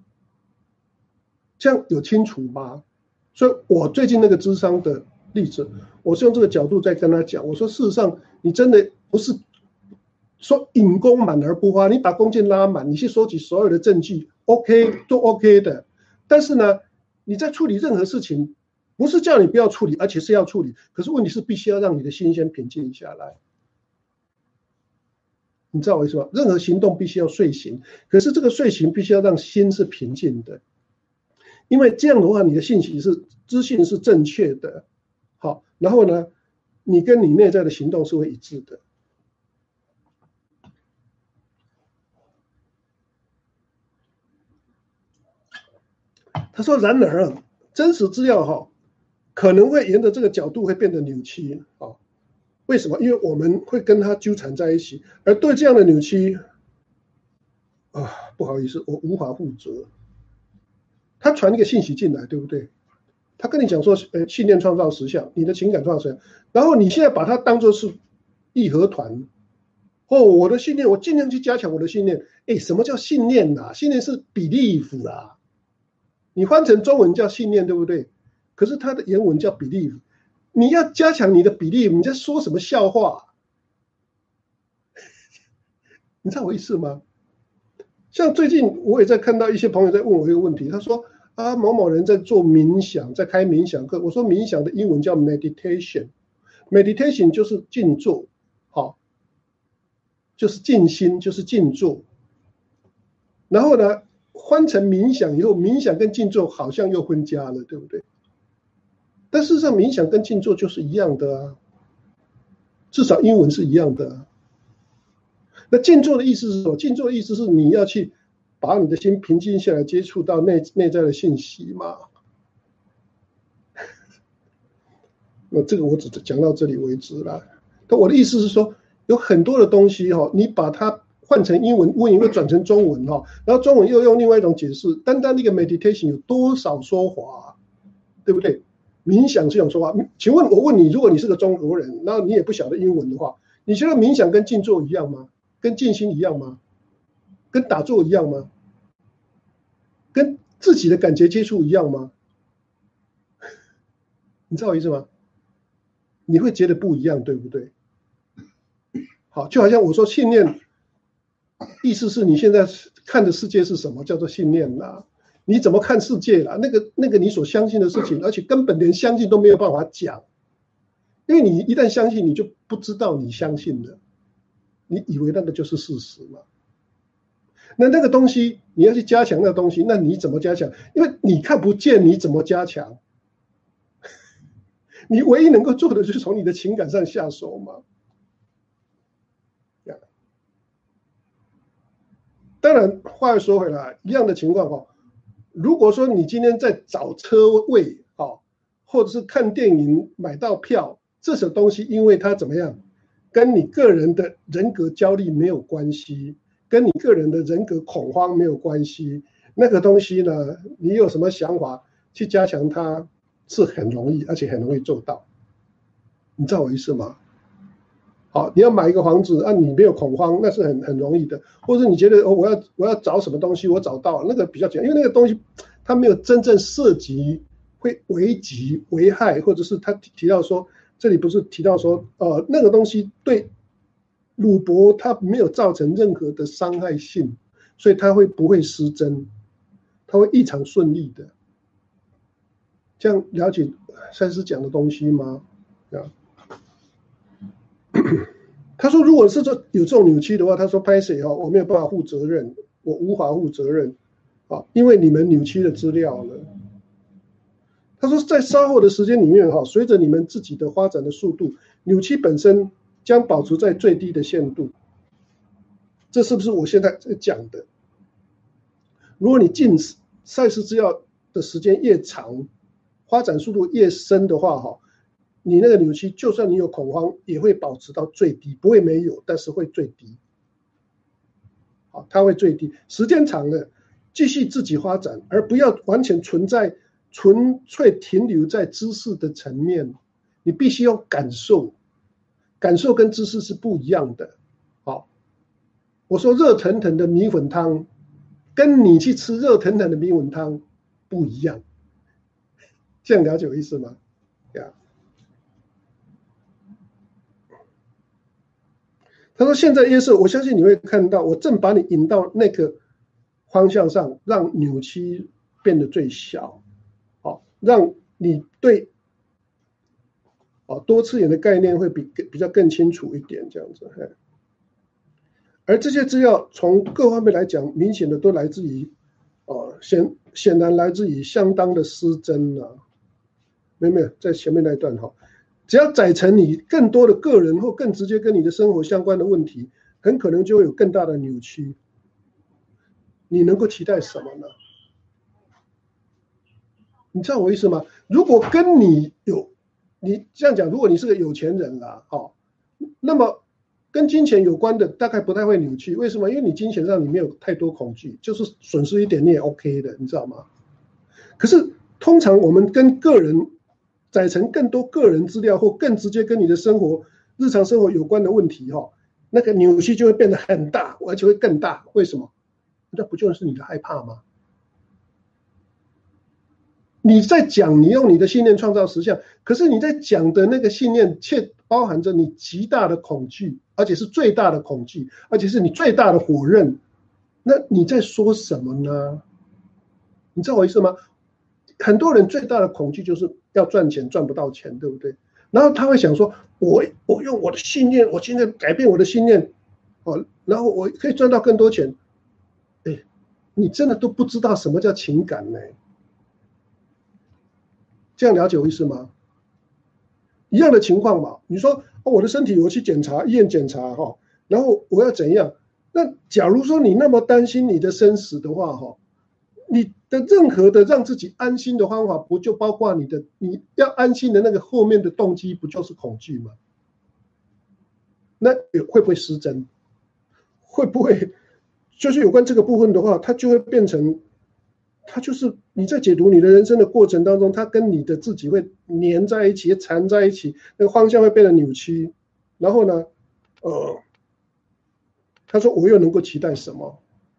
这样有清楚吗？所以我最近那个諮商的例子，我是用这个角度在跟他讲，我说事实上你真的不是说引弓满而不发，你把弓箭拉满，你去收集所有的证据 OK 都 OK 的，但是呢你在处理任何事情不是叫你不要处理，而且是要处理。可是问题是必须要让你的心先平静下来。你知道我意思吗？任何行动必须要遂行，可是这个遂行必须要让心是平静的。 因为这样的话，你的信息是资讯是正确的，好，然后呢，你跟你内在的行动是会一致的。他说：“然而啊，真实资料哈，可能会沿着这个角度会变得扭曲啊。为什么？因为我们会跟他纠缠在一起，而对这样的扭曲啊，不好意思，我无法负责。他传一个信息进来，对不对？他跟你讲说，呃，信念创造实相，你的情感创造实相，然后你现在把它当作是义和团。哦，我的信念，我尽量去加强我的信念。哎，什么叫信念啊？信念是 belief 啊。”你翻成中文叫信念，对不对？可是它的原文叫 believe。你要加强你的 believe，你在说什么笑话？你知道我意思吗？像最近我也在看到一些朋友在问我一个问题，他说啊，某某人在做冥想，在开冥想课。我说冥想的英文叫 meditation，meditation 就是静坐，好，就是静心，就是静坐。然后呢？换成冥想以后，冥想跟静坐好像又分家了，对不对？但事实上，冥想跟静坐就是一样的啊，至少英文是一样的啊。那静坐的意思是什么？静坐的意思是你要去把你的心平静下来，接触到内内在的信息嘛。那这个我只讲到这里为止了。但我的意思是说，有很多的东西哈，你把它换成英文，问一个转成中文哈，然后中文又用另外一种解释。单单那个 meditation 有多少说法，对不对？冥想是一种说法。请问我问你，如果你是个中国人，然后你也不晓得英文的话，你觉得冥想跟静坐一样吗？跟静心一样吗？跟打坐一样吗？跟自己的感觉接触一样吗？你知道我意思吗？你会觉得不一样，对不对？好，就好像我说信念。意思是你现在看的世界是什么？叫做信念啦。你怎么看世界啦？那个那个你所相信的事情，而且根本连相信都没有办法讲，因为你一旦相信，你就不知道你相信了，你以为那个就是事实嘛？那那个东西你要去加强那个东西，那你怎么加强？因为你看不见，你怎么加强？你唯一能够做的就是从你的情感上下手嘛。当然，话又说回来，一样的情况哈。如果说你今天在找车位啊，或者是看电影买到票，这些东西，因为它怎么样，跟你个人的人格焦虑没有关系，跟你个人的人格恐慌没有关系。那个东西呢，你有什么想法去加强它，是很容易，而且很容易做到。你知道我意思吗？好，你要买一个房子啊，你没有恐慌，那是很很容易的。或者你觉得哦，我要我要找什么东西，我找到了，那个比较简单，因为那个东西它没有真正涉及会危及危害，或者是他提到说，这里不是提到说，呃，那个东西对鲁伯它没有造成任何的伤害性，所以它会不会失真，它会异常顺利的。这样了解赛斯讲的东西吗？啊。他说，如果是这有这种扭曲的话，他说拍谁哈，我没有办法负责任，我无法负责任，啊，因为你们扭曲的资料了。他说，在稍后的时间里面哈，随着你们自己的发展的速度，扭曲本身将保持在最低的限度。这是不是我现在在讲的？如果你进赛事资料的时间越长，发展速度越深的话哈。你那个扭曲，就算你有恐慌，也会保持到最低，不会没有，但是会最低。好，它会最低，时间长了，继续自己发展，而不要完全存在纯粹停留在知识的层面。你必须要感受，感受跟知识是不一样的。好，我说热腾腾的米粉汤，跟你去吃热腾腾的米粉汤不一样。这样了解我意思吗？呀。他说：“现在耶稣，我相信你会看到，我正把你引到那个方向上，让扭曲变得最小，好，让你对哦多次元的概念会比比较更清楚一点，这样子。而这些资料从各方面来讲，明显的都来自于哦显显然来自于相当的失真啊。没有没有，在前面那一段哈，只要载成你更多的个人或更直接跟你的生活相关的问题，很可能就会有更大的扭曲。你能够期待什么呢？你知道我意思吗？如果跟你有，你这样讲，如果你是个有钱人啊，哦，那么跟金钱有关的大概不太会扭曲。为什么？因为你金钱上你没有太多恐惧，就是损失一点你也 OK 的，你知道吗？可是通常我们跟个人载成更多个人资料或更直接跟你的生活日常生活有关的问题哈，那个扭曲就会变得很大，而且会更大。为什么？那不就是你的害怕吗？你在讲你用你的信念创造实相，可是你在讲的那个信念却包含着你极大的恐惧，而且是最大的恐惧，而且是你最大的否认。那你在说什么呢？你知道我意思吗？很多人最大的恐惧就是要赚钱赚不到钱，对不对？然后他会想说，我我用我的信念，我现在改变我的信念，哦，然后我可以赚到更多钱。哎，你真的都不知道什么叫情感呢？这样了解我意思吗？一样的情况嘛。你说、哦、我的身体我去检查，医院检查哈、哦，然后我要怎样？那假如说你那么担心你的生死的话哈、哦，你的任何的让自己安心的方法，不就包括你的你要安心的那个后面的动机，不就是恐惧吗？那会不会失真？会不会就是有关这个部分的话，它就会变成，它就是你在解读你的人生的过程当中，它跟你的自己会粘在一起，缠在一起，那个方向会变得扭曲。然后呢，呃，他说我又能够期待什么？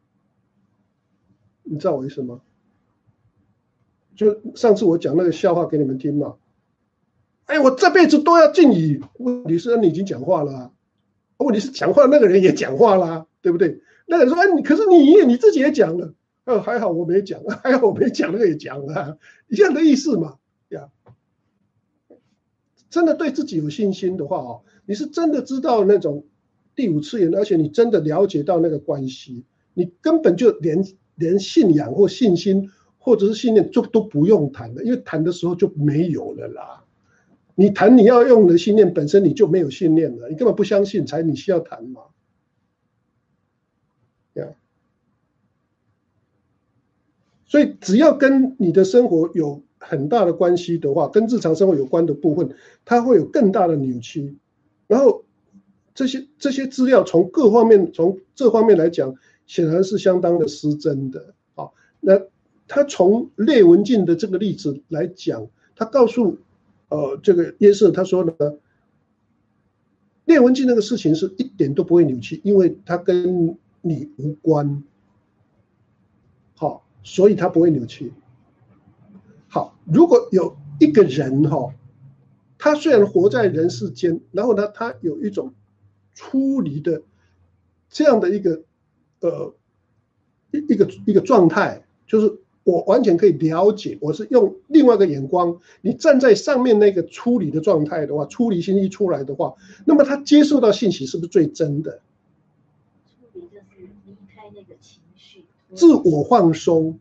你知道我意思吗？就上次我讲那个笑话给你们听嘛。哎，我这辈子都要敬语。问题是你已经讲话了、啊，问题是讲话那个人也讲话啦、啊，对不对？那个人说，哎，你可是你你自己也讲了，哦，还好我没讲，还好我没讲，那个也讲了、啊，一样的意思嘛，呀。真的对自己有信心的话哦，你是真的知道那种第五次元，而且你真的了解到那个关系，你根本就连连信仰或信心或者是信念就都不用谈了，因为谈的时候就没有了啦。你谈你要用的信念本身你就没有信念了，你根本不相信才你需要谈嘛。Yeah. 所以只要跟你的生活有很大的关系的话，跟日常生活有关的部分，它会有更大的扭曲。然后这些这些资料从各方面，从这方面来讲，显然是相当的失真的。好，那他从列文静的这个例子来讲，他告诉呃这个耶瑟，他说呢，列文静那个事情是一点都不会扭曲，因为它跟你无关。好。所以它不会扭曲。好，如果有一个人哈、哦，他虽然活在人世间，然后呢，他有一种出离的这样的一个呃一个一个状态，就是我完全可以了解，我是用另外一个眼光，你站在上面那个出离的状态的话，出离心一出来的话，那么他接受到信息是不是最真的？ 出离就是离开那个情绪。 自我放松，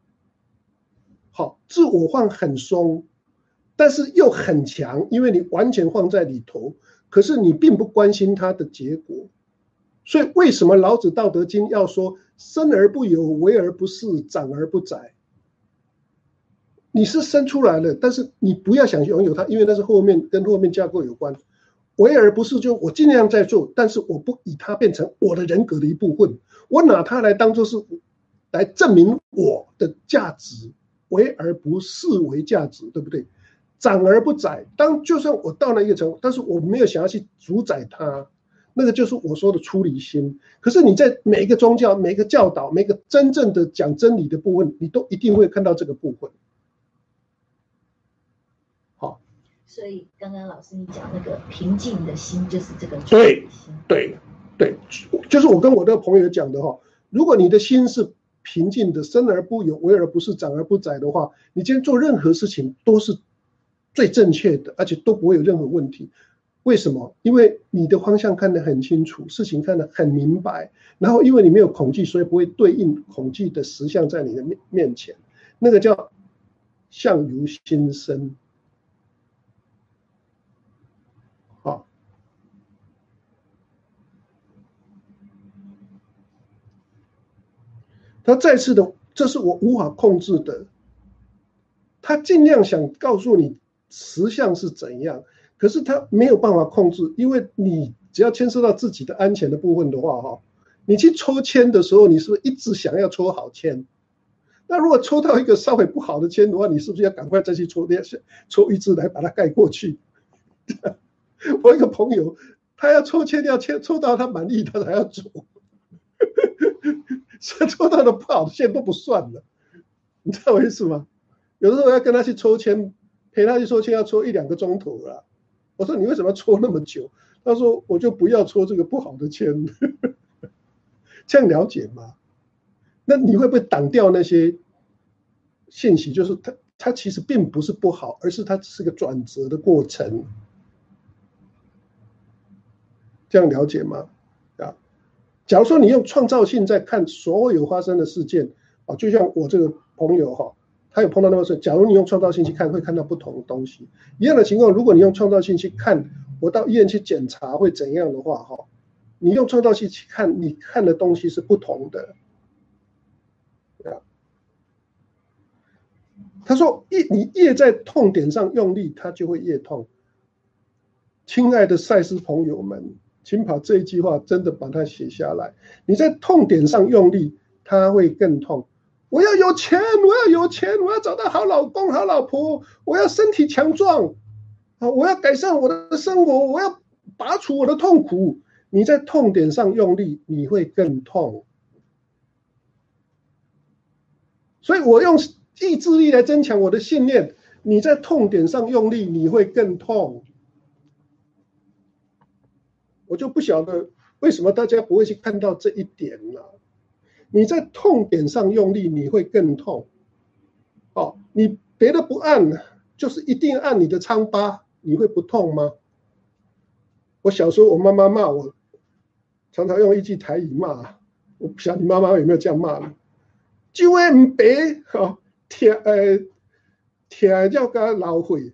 好，自我放很松，但是又很强，因为你完全放在里头，可是你并不关心它的结果。所以为什么老子《道德经》要说生而不有，为而不恃，长而不宰？你是生出来了，但是你不要想拥有它，因为那是后面跟后面架构有关。为而不恃，就我尽量在做，但是我不以它变成我的人格的一部分，我拿它来当作是来证明我的价值，为而不恃为价值，对不对？长而不宰，当就算我到了一个程度，但是我没有想要去主宰它，那个就是我说的出离心。可是你在每一个宗教、每一个教导、每一个真正的讲真理的部分，你都一定会看到这个部分。好， 所以刚刚老师你讲那个平静的心，就是这个对对对，就是我跟我的朋友讲的哈，如果你的心是平静的，生而不有，为而不恃，长而不宰的话，你今天做任何事情都是最正确的，而且都不会有任何问题。 为什么？因为你的方向看得很清楚，事情看得很明白，然后因为你没有恐惧，所以不会对应恐惧的实相在你的面面前，那个叫相由心生。好，他再次的，这是我无法控制的。他尽量想告诉你实相是怎样，可是他没有办法控制，因为你只要牵涉到自己的安全的部分的话，哈，你去抽签的时候，你是不是一直想要抽好签？那如果抽到一个稍微不好的签的话，你是不是要赶快再去抽抽一支来把它盖过去？我一个朋友，他要抽签要签抽到他满意，他才要走。所以抽到的不好的线都不算了，你知道我意思吗？有的时候要跟他去抽签，陪他去抽签要抽一两个钟头了。我说你为什么要抽那么久？他说我就不要抽这个不好的签。这样了解吗？那你会不会挡掉那些信息？就是它它其实并不是不好，而是它只是个转折的过程。这样了解吗？啊，假如说你用创造性在看所有发生的事件啊，就像我这个朋友哈，他有碰到那个事，假如你用创造性去看，会看到不同的东西。一样的情况，如果你用创造性去看，我到医院去检查会怎样的话，哈，你用创造性去看，你看的东西是不同的。他说：“越你越在痛点上用力，它就会越痛。”亲爱的赛斯朋友们，请把这一句话真的把它写下来。你在痛点上用力，它会更痛。我要有钱，我要有钱，我要找到好老公、好老婆，我要身体强壮，我要改善我的生活，我要拔除我的痛苦。你在痛点上用力，你会更痛。所以我用意志力来增强我的信念。你在痛点上用力，你会更痛。我就不晓得为什么大家不会去看到这一点了。你在痛点上用力，你会更痛。哦，你别的不按，就是一定按你的疮疤，你会不痛吗？我小时候我妈妈骂我，常常用一句台语骂，我不晓得你妈妈有没有这样骂你。就会唔白，哦，贴呃贴要给它老回。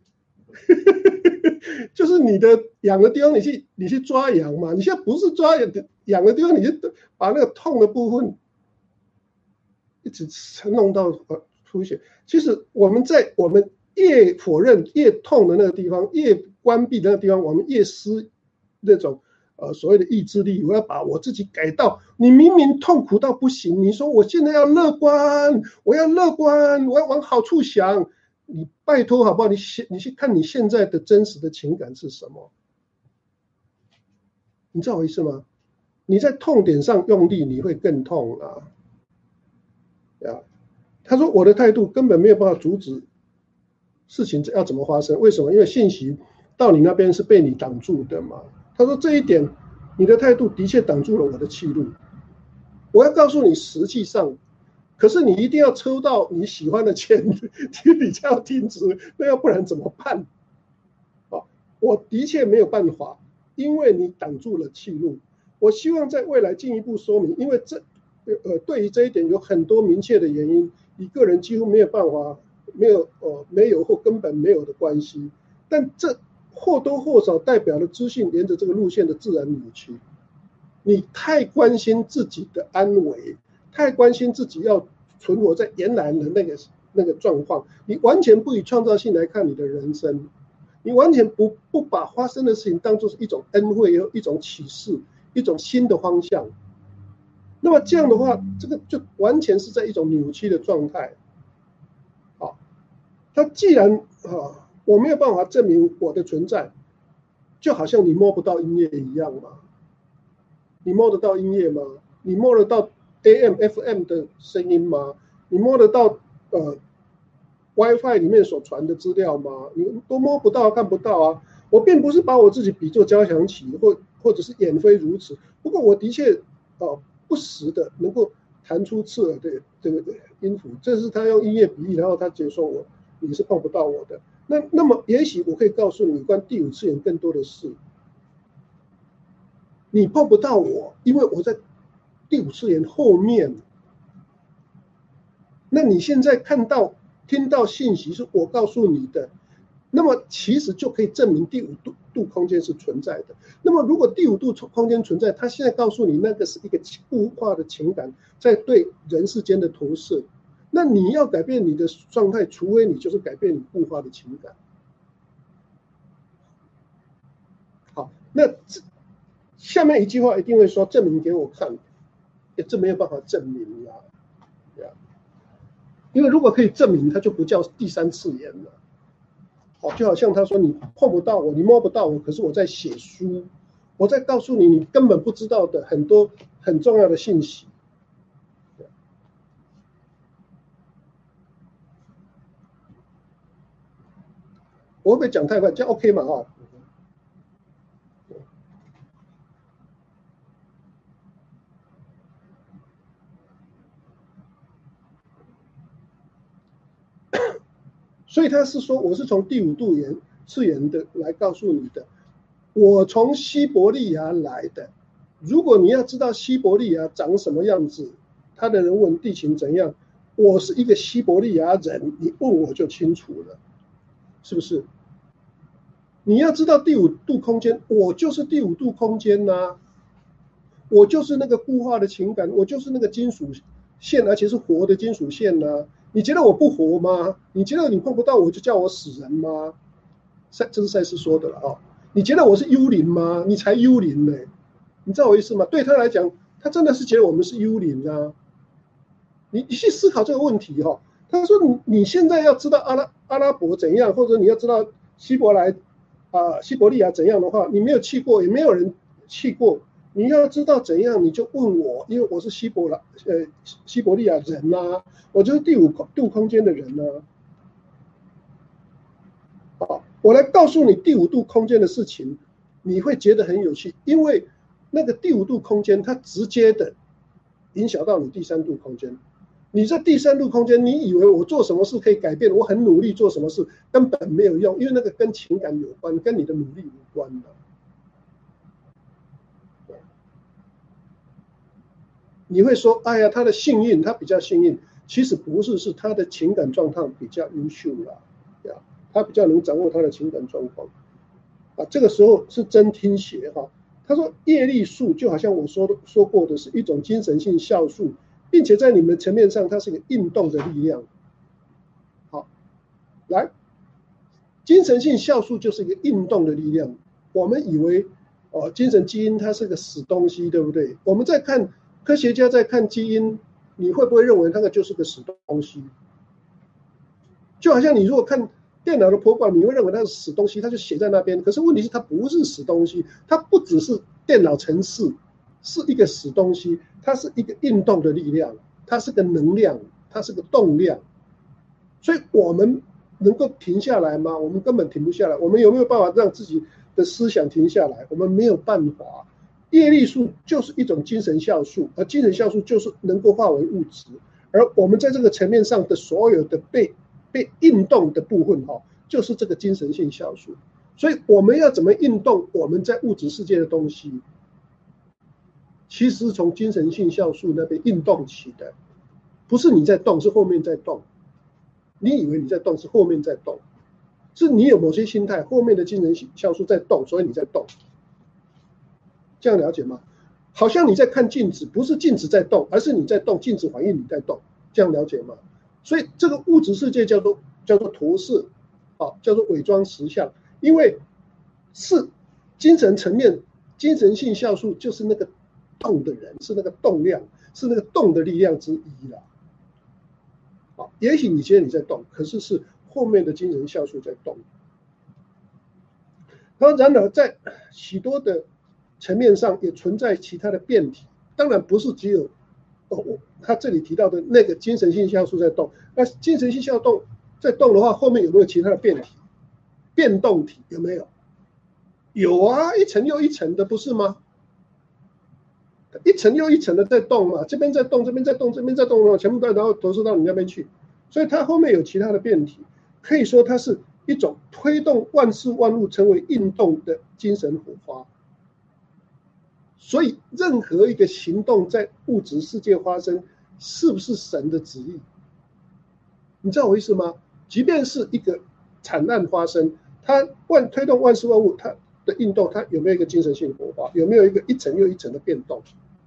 就是你的痒的地方，你去你去抓痒嘛。你现在不是抓痒的地方，你就把那个痛的部分一直弄到出血。其实我们在我们越否认越痛的那个地方，越关闭的那个地方，我们越失那种呃所谓的意志力。我要把我自己改到，你明明痛苦到不行，你说我现在要乐观，我要乐观，我要往好处想。你拜托好不好？你你去看你现在的真实的情感是什么？你知道我意思吗？你在痛点上用力，你会更痛啊！呀，他说我的态度根本没有办法阻止事情要怎么发生，为什么？因为信息到你那边是被你挡住的嘛。他说这一点，你的态度的确挡住了我的气路。我要告诉你，实际上。可是你一定要抽到你喜欢的签，你才要停止，那要不然怎么办？啊，我的确没有办法，因为你挡住了气路。我希望在未来进一步说明，因为这呃对于这一点有很多明确的原因，你个人几乎没有办法，没有呃没有或根本没有的关系。但这或多或少代表了资讯沿着这个路线的自然扭曲。你太关心自己的安危。太关心自己要存活在原来的那个那个状况，你完全不以创造性来看你的人生，你完全不不把发生的事情当作是一种恩惠，一种启示，一种新的方向。那么这样的话，这个就完全是在一种扭曲的状态。好，他既然啊，我没有办法证明我的存在，就好像你摸不到音乐一样嘛。你摸得到音乐吗？你摸得到A M、F M 的声音吗？你摸得到呃 WiFi 里面所传的资料吗？你都摸不到、看不到啊！我并不是把我自己比作交响曲，或或者是远非如此。不过我的确呃不时的能够弹出刺耳的这个音符，这是他用音乐比喻，然后他解说我你是碰不到我的。那那么也许我可以告诉你关第五次元更多的事。 你碰不到我，因为我在第五次元后面。那你现在看到、听到信息是我告诉你的，那么其实就可以证明第五度度空间是存在的。那么如果第五度空间存在，他现在告诉你那个是一个固化的情感在对人世间的投射，那你要改变你的状态，除非你就是改变你固化的情感。好，那下面一句话一定会说证明给我看，这没有办法证明啊。因为如果可以证明，它就不叫第三次元了。哦，就好像他说你碰不到我，你摸不到我，可是我在写书，我在告诉你你根本不知道的很多很重要的信息。我会不会讲太快？这样 OK 嘛？哦。所以他是说，我是从第五度元次元的来告诉你的，我从西伯利亚来的。如果你要知道西伯利亚长什么样子，它的人文地形怎样，我是一个西伯利亚人，你问我就清楚了，是不是？你要知道第五度空间，我就是第五度空间呐、啊，我就是那个固化的情感，我就是那个金属线，而且是活的金属线呐、啊。你觉得我不活吗？你觉得你碰不到我就叫我死人吗？赛这是赛斯说的了啊。你觉得我是幽灵吗？你才幽灵呢，你知道我意思吗？对他来讲，他真的是觉得我们是幽灵啊。你你去思考这个问题哈、哦。他说你你现在要知道阿拉阿拉伯怎样，或者你要知道希伯来啊、呃、西伯利亚怎样的话，你没有去过，也没有人去过。你要知道怎样，你就问我，因为我是西伯来呃西伯利亚人呐、啊，我就是第五度空间的人呐、啊。好，我来告诉你第五度空间的事情，你会觉得很有趣，因为那个第五度空间它直接的影响到你第三度空间。你在第三度空间，你以为我做什么事可以改变，我很努力做什么事根本没有用，因为那个跟情感有关，跟你的努力无关的。你会说，哎呀，他的幸运，他比较幸运，其实不是，是他的情感状况比较优秀了，呀，他比较能掌握他的情感状况，啊，这个时候是真听邪哈。他说，业力数就好像我说说过的是一种精神性酵素，并且在你们层面上，它是一个运动的力量。好，来，精神性酵素就是一个运动的力量。我们以为，哦，精神基因它是个死东西，对不对？我们在看。科学家在看基因，你会不会认为那个就是个死东西？就好像你如果看电脑的 program， 你会认为它是死东西，它就写在那边。可是问题是它不是死东西，它不只是电脑程式是一个死东西，它是一个运动的力量，它是个能量，它是个动量。所以我们能够停下来吗？我们根本停不下来。我们有没有办法让自己的思想停下来？我们没有办法。业力素就是一种精神酵素，而精神酵素就是能够化为物质，而我们在这个层面上的所有的被被运动的部分哈、哦，就是这个精神性酵素。所以我们要怎么运动我们在物质世界的东西，其实是从精神性酵素那边运动起的，不是你在动，是后面在动。你以为你在动，是后面在动，是你有某些心态，后面的精神酵素在动，所以你在动。这样了解吗？好像你在看镜子，不是镜子在动，而是你在动，镜子反映你在动。这样了解吗？所以这个物质世界叫做叫做投射，啊，叫做伪装实相，因为是精神层面，精神性酵素就是那个动的人，是那个动量，是那个动的力量之一了。啊，也许你觉得你在动，可是是后面的精神酵素在动。然而，在许多的层面上也存在其他的变体，当然不是只有哦，他这里提到的那个精神性酵素在动。那精神性酵素在动的话，后面有没有其他的变体、变动体？有没有？有啊，一层又一层的，不是吗？一层又一层的在动嘛，这边在动，这边在动，这边在动，全部都然后投射到你那边去，所以它后面有其他的变体，可以说它是一种推动万事万物成为运动的精神火花。 所以任何一个行动在物质世界发生，是不是神的旨意？你知道我意思吗？即便是一个惨案发生，它万推动万事万物，它的运动，它有没有一个精神性活化？有没有一个一层又一层的变动？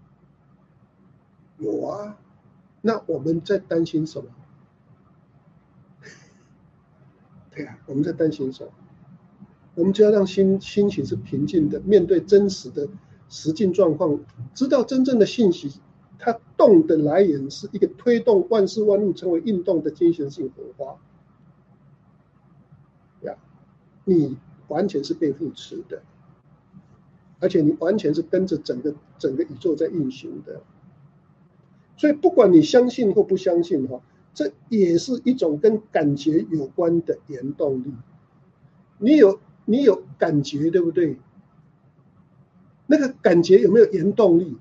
有啊。那我们在担心什么？对啊，我们在担心什么？我们就要让心心情是平静的，面对真实的实境状况，知道真正的信息，它动的来源是一个推动万事万物成为运动的精神性活化。呀，你完全是被扶持的，而且你完全是跟着整个整个宇宙在运行的。所以不管你相信或不相信哈，这也是一种跟感觉有关的原动力。你有你有感觉，对不对？那个感觉有没有原动力？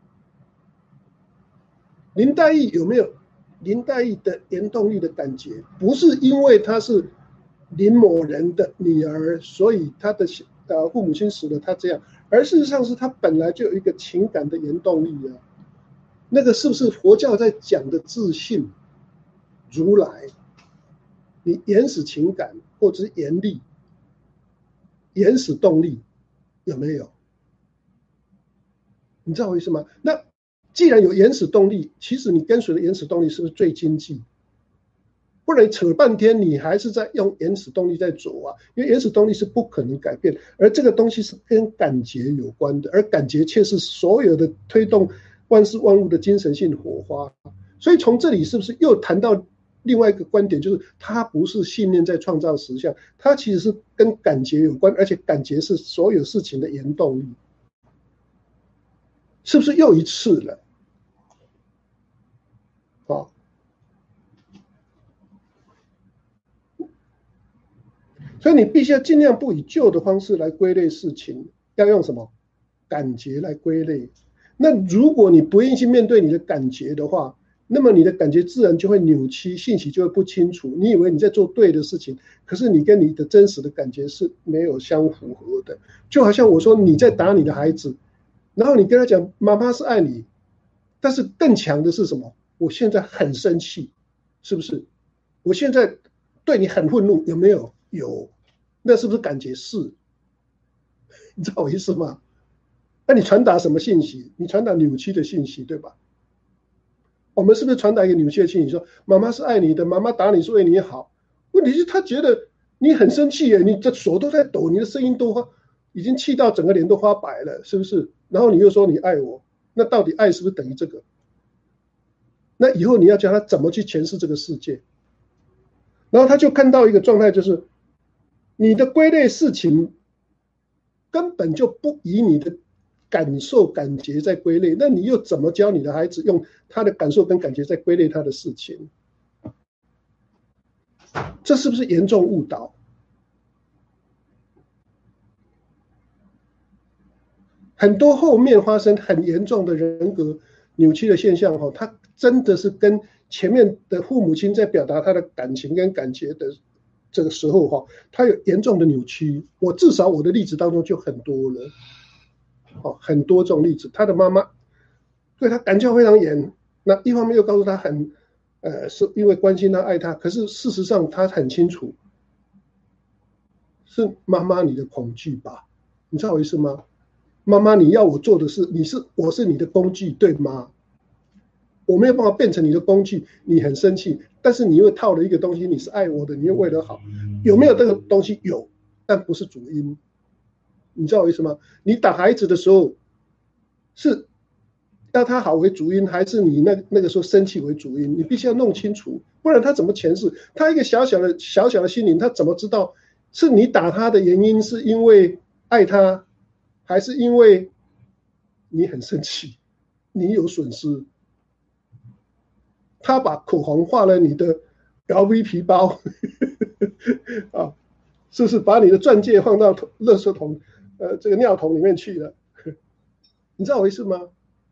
林黛玉有没有林黛玉的原动力的感觉？不是因为她是林某人的女儿，所以她的呃父母亲死了，她这样，而事实上是她本来就有一个情感的原动力啊。那个是不是佛教在讲的自信？如来，你原始情感或者是原力、原始动力有没有？你知道我意思吗？那既然有原始动力，其实你跟随的原始动力是不是最经济？不然扯半天，你还是在用原始动力在走啊，因为原始动力是不可能改变，而这个东西是跟感觉有关的，而感觉却是所有的推动万事万物的精神性火花。所以从这里是不是又谈到另外一个观点，就是它不是信念在创造实相，它其实是跟感觉有关，而且感觉是所有事情的原动力。是不是又一次了？哦，所以你必须要尽量不以旧的方式来归类事情，要用什么感觉来归类。那如果你不愿意去面对你的感觉的话，那么你的感觉自然就会扭曲，信息就会不清楚。你以为你在做对的事情，可是你跟你的真实的感觉是没有相符合的。就好像我说你在打你的孩子，然后你跟他讲妈妈是爱你，但是更强的是什么？我现在很生气，是不是？我现在对你很愤怒，有没有？有。那是不是感觉是？你知道我意思吗？那你传达什么信息？你传达扭曲的信息，对吧？我们是不是传达一个扭曲的信息，说妈妈是爱你的，妈妈打你是为你好？问题是他觉得你很生气耶，你的手都在抖，你的声音都发，已经气到整个脸都发白了，是不是？然后你又说你爱我，那到底爱是不是等于这个？那以后你要教他怎么去诠释这个世界，然后他就看到一个状态，就是你的归类事情根本就不以你的感受感觉在归类，那你又怎么教你的孩子用他的感受跟感觉在归类他的事情？这是不是严重误导？很多后面发生很严重的人格扭曲的现象，他真的是跟前面的父母亲在表达他的感情跟感觉的这个时候，他有严重的扭曲。我至少我的例子当中就很多了，很多这种例子。他的妈妈对他感教非常严，那一方面又告诉他很呃是因为关心他爱他，可是事实上他很清楚是妈妈你的恐惧吧？你知道我意思吗？妈妈你要我做的事，你是我是你的工具，对吗？我没有办法变成你的工具，你很生气，但是你又套了一个东西，你是爱我的，你又为了好，有没有这个东西？有，但不是主因。你知道我意思吗？你打孩子的时候是要他好为主因，还是你那那个时候生气为主因？你必须要弄清楚，不然他怎么诠释？他一个小小的小小的心灵，他怎么知道是你打他的原因是因为爱他，还是因为你很生气，你有损失？他把口红画了你的 L V 皮包啊，是不是把你的钻戒放到垃圾桶呃这个尿桶里面去了？你知道我意思吗？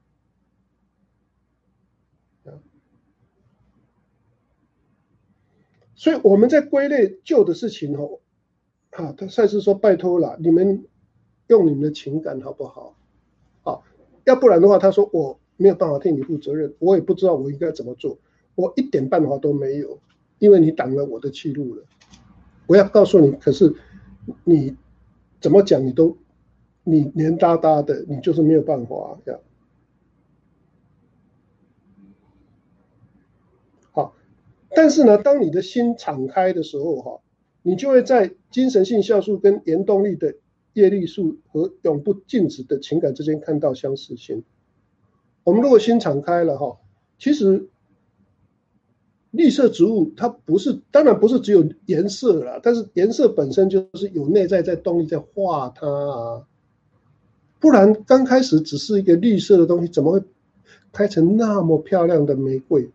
所以我们在归类旧的事情哦，啊，他赛斯说拜托了，你们用你们的情感好不好？好， 要不然的话，他说我没有办法替你负责任，我也不知道我应该怎么做，我一点办法都没有，因为你挡了我的去路了。我要告诉你，可是你怎么讲你都你黏哒哒的，你就是没有办法这样。好，但是呢，当你的心敞开的时候，哈，你就会在精神性酵素跟原动力的业力素和永不静止的情感之间看到相似性。我们如果心敞开了，哈，其实绿色植物它不是，当然不是只有颜色啦，但是颜色本身就是有内在在动力在画它啊，不然刚开始只是一个绿色的东西，怎么会开成那么漂亮的玫瑰？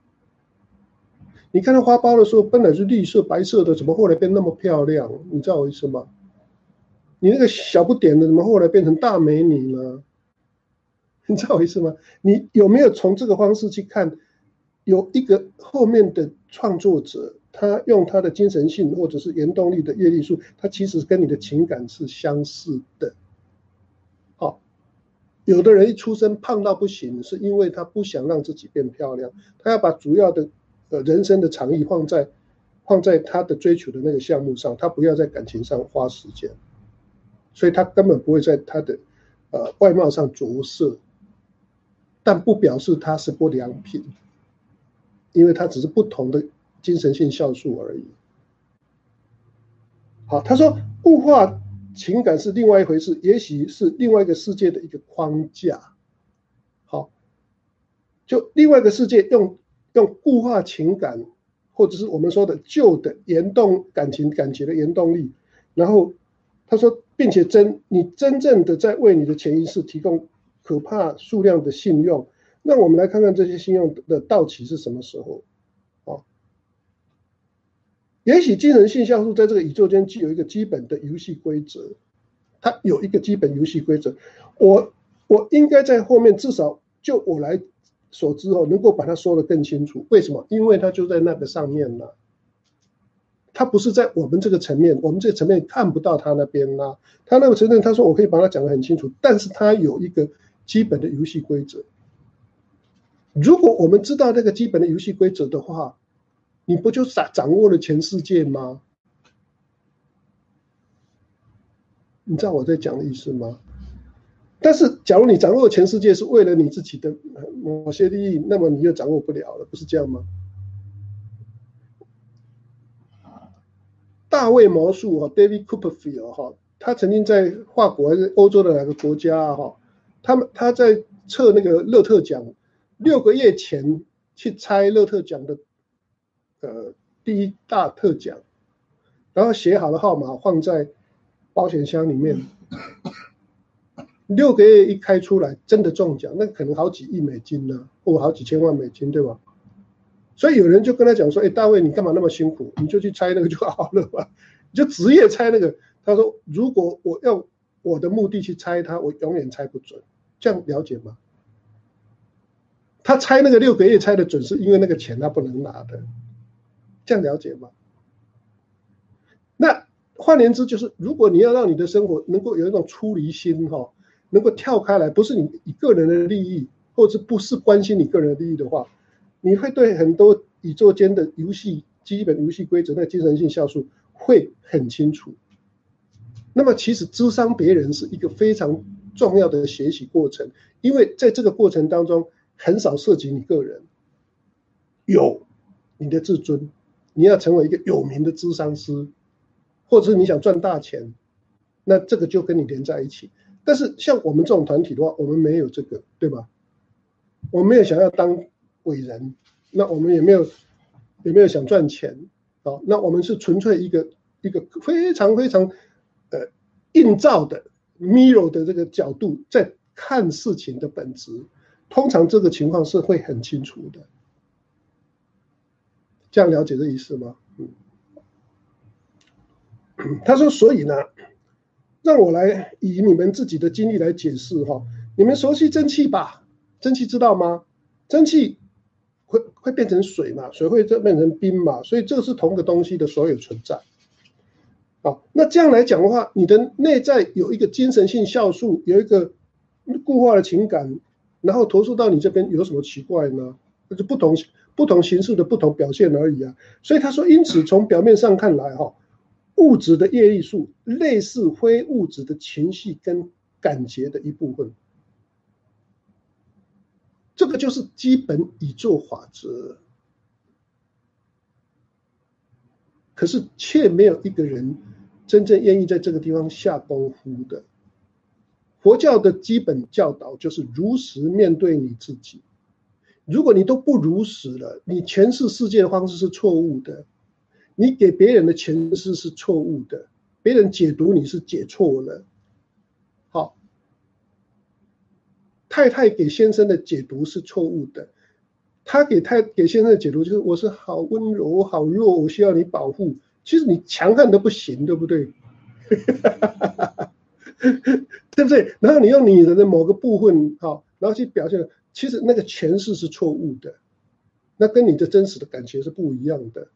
你看到花苞的时候，本来是绿色、白色的，怎么后来变那么漂亮？你知道我意思吗？你那个小不点的，怎么后来变成大美女呢？你知道我意思吗？你有没有从这个方式去看？有一个后面的创作者，他用他的精神性或者是原动力的业力素，他其实跟你的情感是相似的。好、哦，有的人一出生胖到不行，是因为他不想让自己变漂亮，他要把主要的呃人生的长意放在放在他的追求的那个项目上，他不要在感情上花时间，所以他根本不会在他的呃外貌上着色，但不表示他是不良品。因为它只是不同的精神性酵素而已。好，他说物化情感是另外一回事，也许是另外一个世界的一个框架。好，就另外一个世界用用物化情感，或者是我们说的旧的原动感情感情的原动力，然后他说，并且真你真正的在为你的潜意识提供可怕数量的信用。那我们来看看这些信用的到期是什么时候。哦，也许精神性酵素在这个宇宙间具有一个基本的游戏规则，它有一个基本游戏规则，我我应该在后面至少就我来所知后能够把它说得更清楚。为什么？因为它就在那个上面了，它不是在我们这个层面，我们这个层面看不到它那边啦。他那个层面他说我可以把它讲得很清楚，但是它有一个基本的游戏规则。如果我们知道那个基本的游戏规则的话，你不就掌握了全世界吗？你知道我在讲的意思吗？但是假如你掌握全世界是为了你自己的某些利益，那么你就掌握不了了，不是这样吗？大卫魔术 David Copperfield 他曾经在法国还是欧洲的哪个国家，他们他在测那个乐透奖，六个月前去猜乐透奖的呃第一大特奖，然后写好了号码放在保险箱里面，六个月一开出来真的中奖，那可能好几亿美金呢、啊，或好几千万美金，对吧？所以有人就跟他讲说，哎，大卫你干嘛那么辛苦，你就去猜那个就好了吧，你就职业猜那个。他说如果我要我的目的去猜它，我永远猜不准，这样了解吗？他猜那个六个月猜的准，是因为那个钱他不能拿的，这样了解吗？那换言之就是，如果你要让你的生活能够有一种出离心哈，能够跳开来，不是你你个人的利益，或者不是关心你个人的利益的话，你会对很多宇宙间的游戏基本游戏规则，那精神性酵素会很清楚。那么其实諮商别人是一个非常重要的学习过程，因为在这个过程当中很少涉及你个人，有你的自尊，你要成为一个有名的諮商师，或者是你想赚大钱，那这个就跟你连在一起。但是像我们这种团体的话，我们没有这个，对吧？我们没有想要当伟人，那我们也没有也没有想赚钱，哦，那我们是纯粹一个一个非常非常呃映照的 mirror 的这个角度在看事情的本质，通常这个情况是会很清楚的。这样了解这意思吗？嗯，他说，所以呢，让我来以你们自己的经历来解释哈。你们熟悉蒸汽吧？蒸汽知道吗？蒸汽会会变成水嘛，水会变成冰嘛，所以这是同个东西的所有存在。好，那这样来讲的话，你的内在有一个精神性酵素，有一个固化的情感，然后投射到你这边有什么奇怪呢？那就不同不同形式的不同表现而已啊。所以他说，因此从表面上看来，哈，物质的业力数类似非物质的情绪跟感觉的一部分。这个就是基本宇宙法则。可是却没有一个人真正愿意在这个地方下功夫的。佛教的基本教导就是如实面对你自己。如果你都不如实了，你诠释世界的方式是错误的，你给别人的诠释是错误的，别人解读你是解错了。好，太太给先生的解读是错误的，他给太给先生的解读就是我是好温柔，我好弱，我需要你保护。其实你强悍都不行，对不对？对不对？然后你用女人的某个部分，好，然后去表现，其实那个诠释是错误的，那跟你的真实的感觉是不一样的。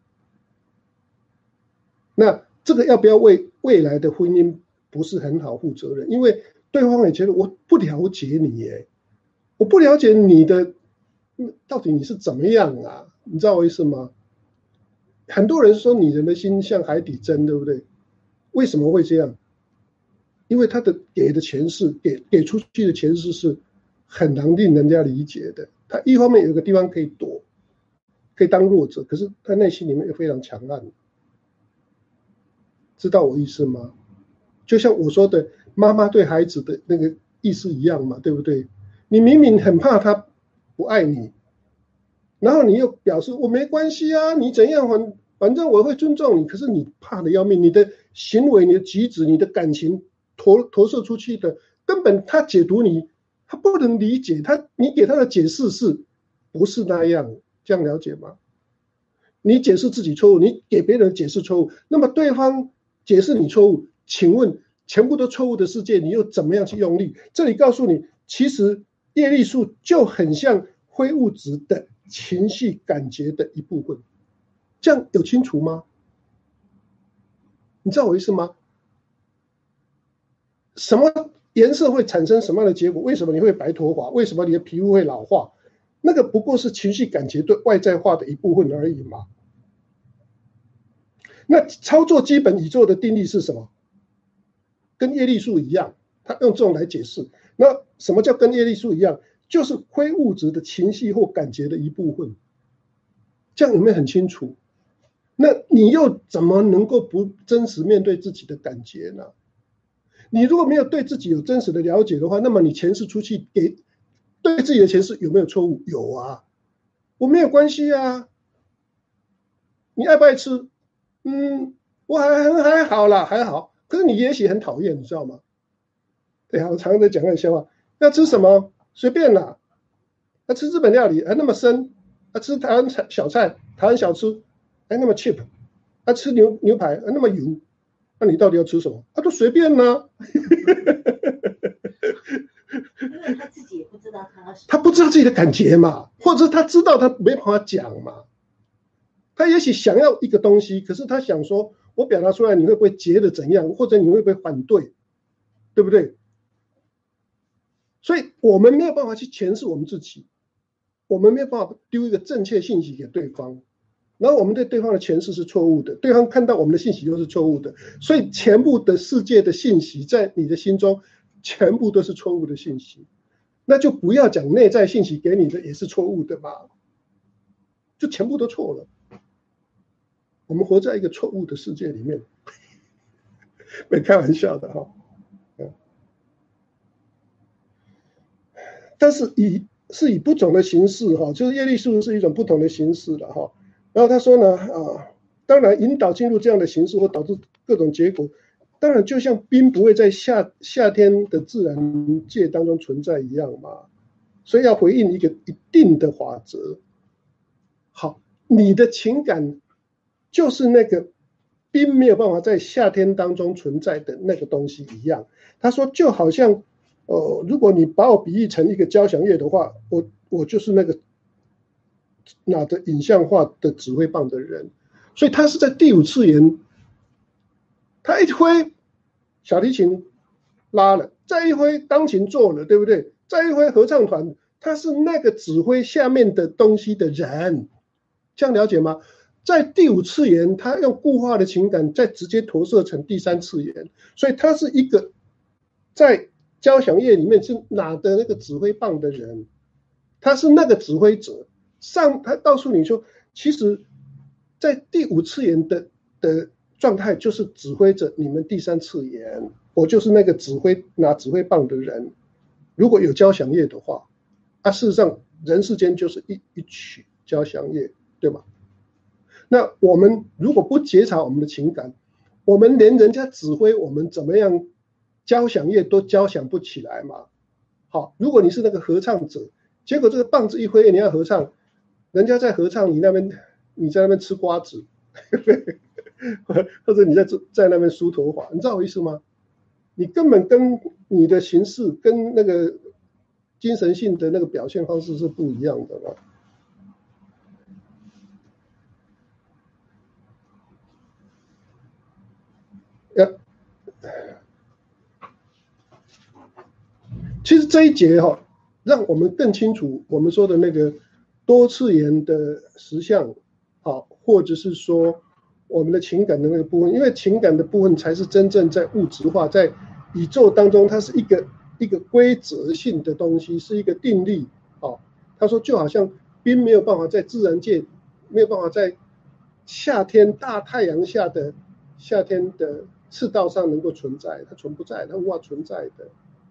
那这个要不要为未来的婚姻不是很好负责任？因为对方也觉得我不了解你耶，我不了解你的到底你是怎么样啊？你知道我意思吗？很多人说女人的心像海底针，对不对？为什么会这样？因为他的给的诠释，给给出去的诠释是很难令人家理解的。他一方面有一个地方可以躲，可以当弱者，可是他内心里面又非常强悍。知道我意思吗？就像我说的，妈妈对孩子的那个意思一样嘛，对不对？你明明很怕他不爱你，然后你又表示我没关系啊，你怎样反反正我会尊重你，可是你怕的要命，你的行为、你的举止、你的感情投投射出去的，根本他解读你，他不能理解，他你给他的解释是不是那样？这样了解吗？你解释自己错误，你给别人解释错误，那么对方解释你错误，请问全部都错误的世界，你又怎么样去用力？这里告诉你，其实业力数就很像非物质的情绪感觉的一部分，这样有清楚吗？你知道我意思吗？什么颜色会产生什么样的结果？为什么你会白头发？为什么你的皮肤会老化？那个不过是情绪感觉对外在化的一部分而已嘛。那操作基本宇宙的定律是什么？跟业力数一样，他用这种来解释。那什么叫跟业力数一样？就是非物质的情绪或感觉的一部分。这样有没有很清楚？那你又怎么能够不真实面对自己的感觉呢？你如果没有对自己有真实的了解的话，那么你诠释出去给对自己的诠释有没有错误？有啊，我没有关系啊。你爱不爱吃？嗯，我还还好啦，还好。可是你也许很讨厌，你知道吗？对啊，我常常在讲那个笑话，要吃什么随便啦，要吃日本料理还那么深，要吃台湾小菜、台湾小吃还那么 cheap， 要吃牛牛排还那么油，那你到底要吃什么？他、啊、都随便啦。 因为他自己也不知道他他不知道自己的感觉嘛，或者他知道他没办法讲嘛。他也许想要一个东西，可是他想说，我表达出来你会不会觉得怎样，或者你会不会反对，对不对？所以我们没有办法去诠释我们自己，我们没有办法丢一个正确信息给对方，然后我们对对方的诠释是错误的，对方看到我们的信息又是错误的，所以全部的世界的信息在你的心中全部都是错误的信息，那就不要讲内在信息给你的也是错误的嘛，就全部都错了。我们活在一个错误的世界里面，没开玩笑的哈。但是以是以不同的形式哈，就是业力数是一种不同的形式了哈。然后他说呢，啊，当然引导进入这样的形式或导致各种结果，当然就像冰不会在夏夏天的自然界当中存在一样嘛，所以要回应一个一定的法则。好，你的情感就是那个冰没有办法在夏天当中存在的那个东西一样。他说就好像。呃，如果你把我比喻成一个交响乐的话，我我就是那个拿着影像化的指挥棒的人，所以他是在第五次元，他一挥小提琴拉了，再一挥钢琴做了，对不对？再一挥合唱团，他是那个指挥下面的东西的人，这样了解吗？在第五次元，他用固化的情感再直接投射成第三次元，所以他是一个在交响乐里面是拿的那个指挥棒的人，他是那个指挥者。上他告诉你说，其实，在第五次元的的状态就是指挥着你们第三次元，我就是那个指挥拿指挥棒的人。如果有交响乐的话，啊，事实上人世间就是一一曲交响乐，对吧？那我们如果不觉察我们的情感，我们连人家指挥我们怎么样交响乐都交响不起来嘛。好，如果你是那个合唱者，结果这个棒子一挥，你要合唱，人家在合唱，你那边你在那边吃瓜子，或者你在在那边梳头发，你知道我意思吗？你根本跟你的形式跟那个精神性的那个表现方式是不一样的嘛。其实这一节哈、哦，让我们更清楚我们说的那个多次元的实相，好，或者是说我们的情感的那个部分，因为情感的部分才是真正在物质化，在宇宙当中，它是一个一个规则性的东西，是一个定律。好，他说就好像冰没有办法在自然界，没有办法在夏天大太阳下的夏天的赤道上能够存在，它存不在，它无法存在的。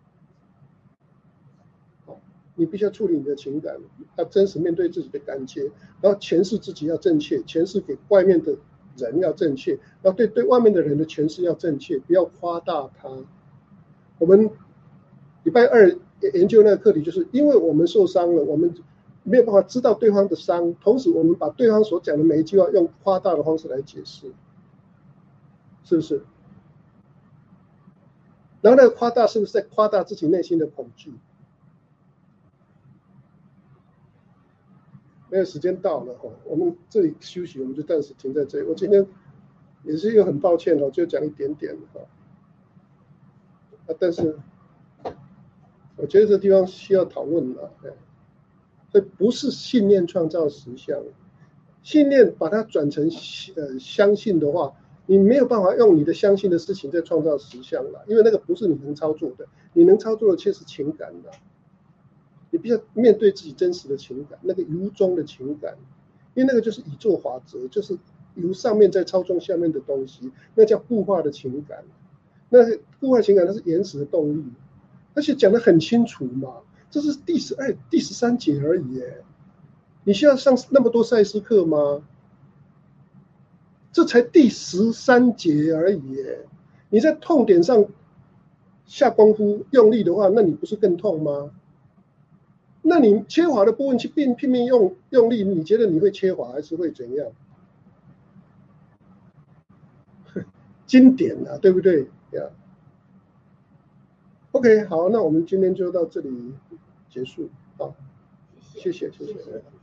你必须要处理你的情感，要真实面对自己的感觉，然后诠释自己要正确，诠释给外面的人要正确，然后对对外面的人的诠释要正确，不要夸大它。我们礼拜二研究那个课题，就是因为我们受伤了，我们没有办法知道对方的伤，同时我们把对方所讲的每一句话用夸大的方式来解释，是不是？然后那个夸大是不是在夸大自己内心的恐惧？没有，时间到了哈，我们这里休息，我们就暂时停在这里。我今天也是又很抱歉哦，就讲一点点哈，啊，但是我觉得这地方需要讨论了，所以不是信念创造实相，信念把它转成呃相信的话，你没有办法用你的相信的事情在创造实相了，因为那个不是你能操作的，你能操作的却是情感的。你必须要面对自己真实的情感，那个由衷的情感，因为那个就是宇宙法则，就是由上面在操纵下面的东西，那叫固化的情感。那固化情感它是原始的动力，而且讲得很清楚嘛，这是第十二、第十三节而已耶，你需要上那么多赛斯课吗？这才第十三节而已耶，你在痛点上下功夫用力的话，那你不是更痛吗？那你切滑的部分去拼拼命用用力，你觉得你会切滑还是会怎样？经典啊，对不对呀 ？OK， 好，那我们今天就到这里结束，好，谢谢，谢谢。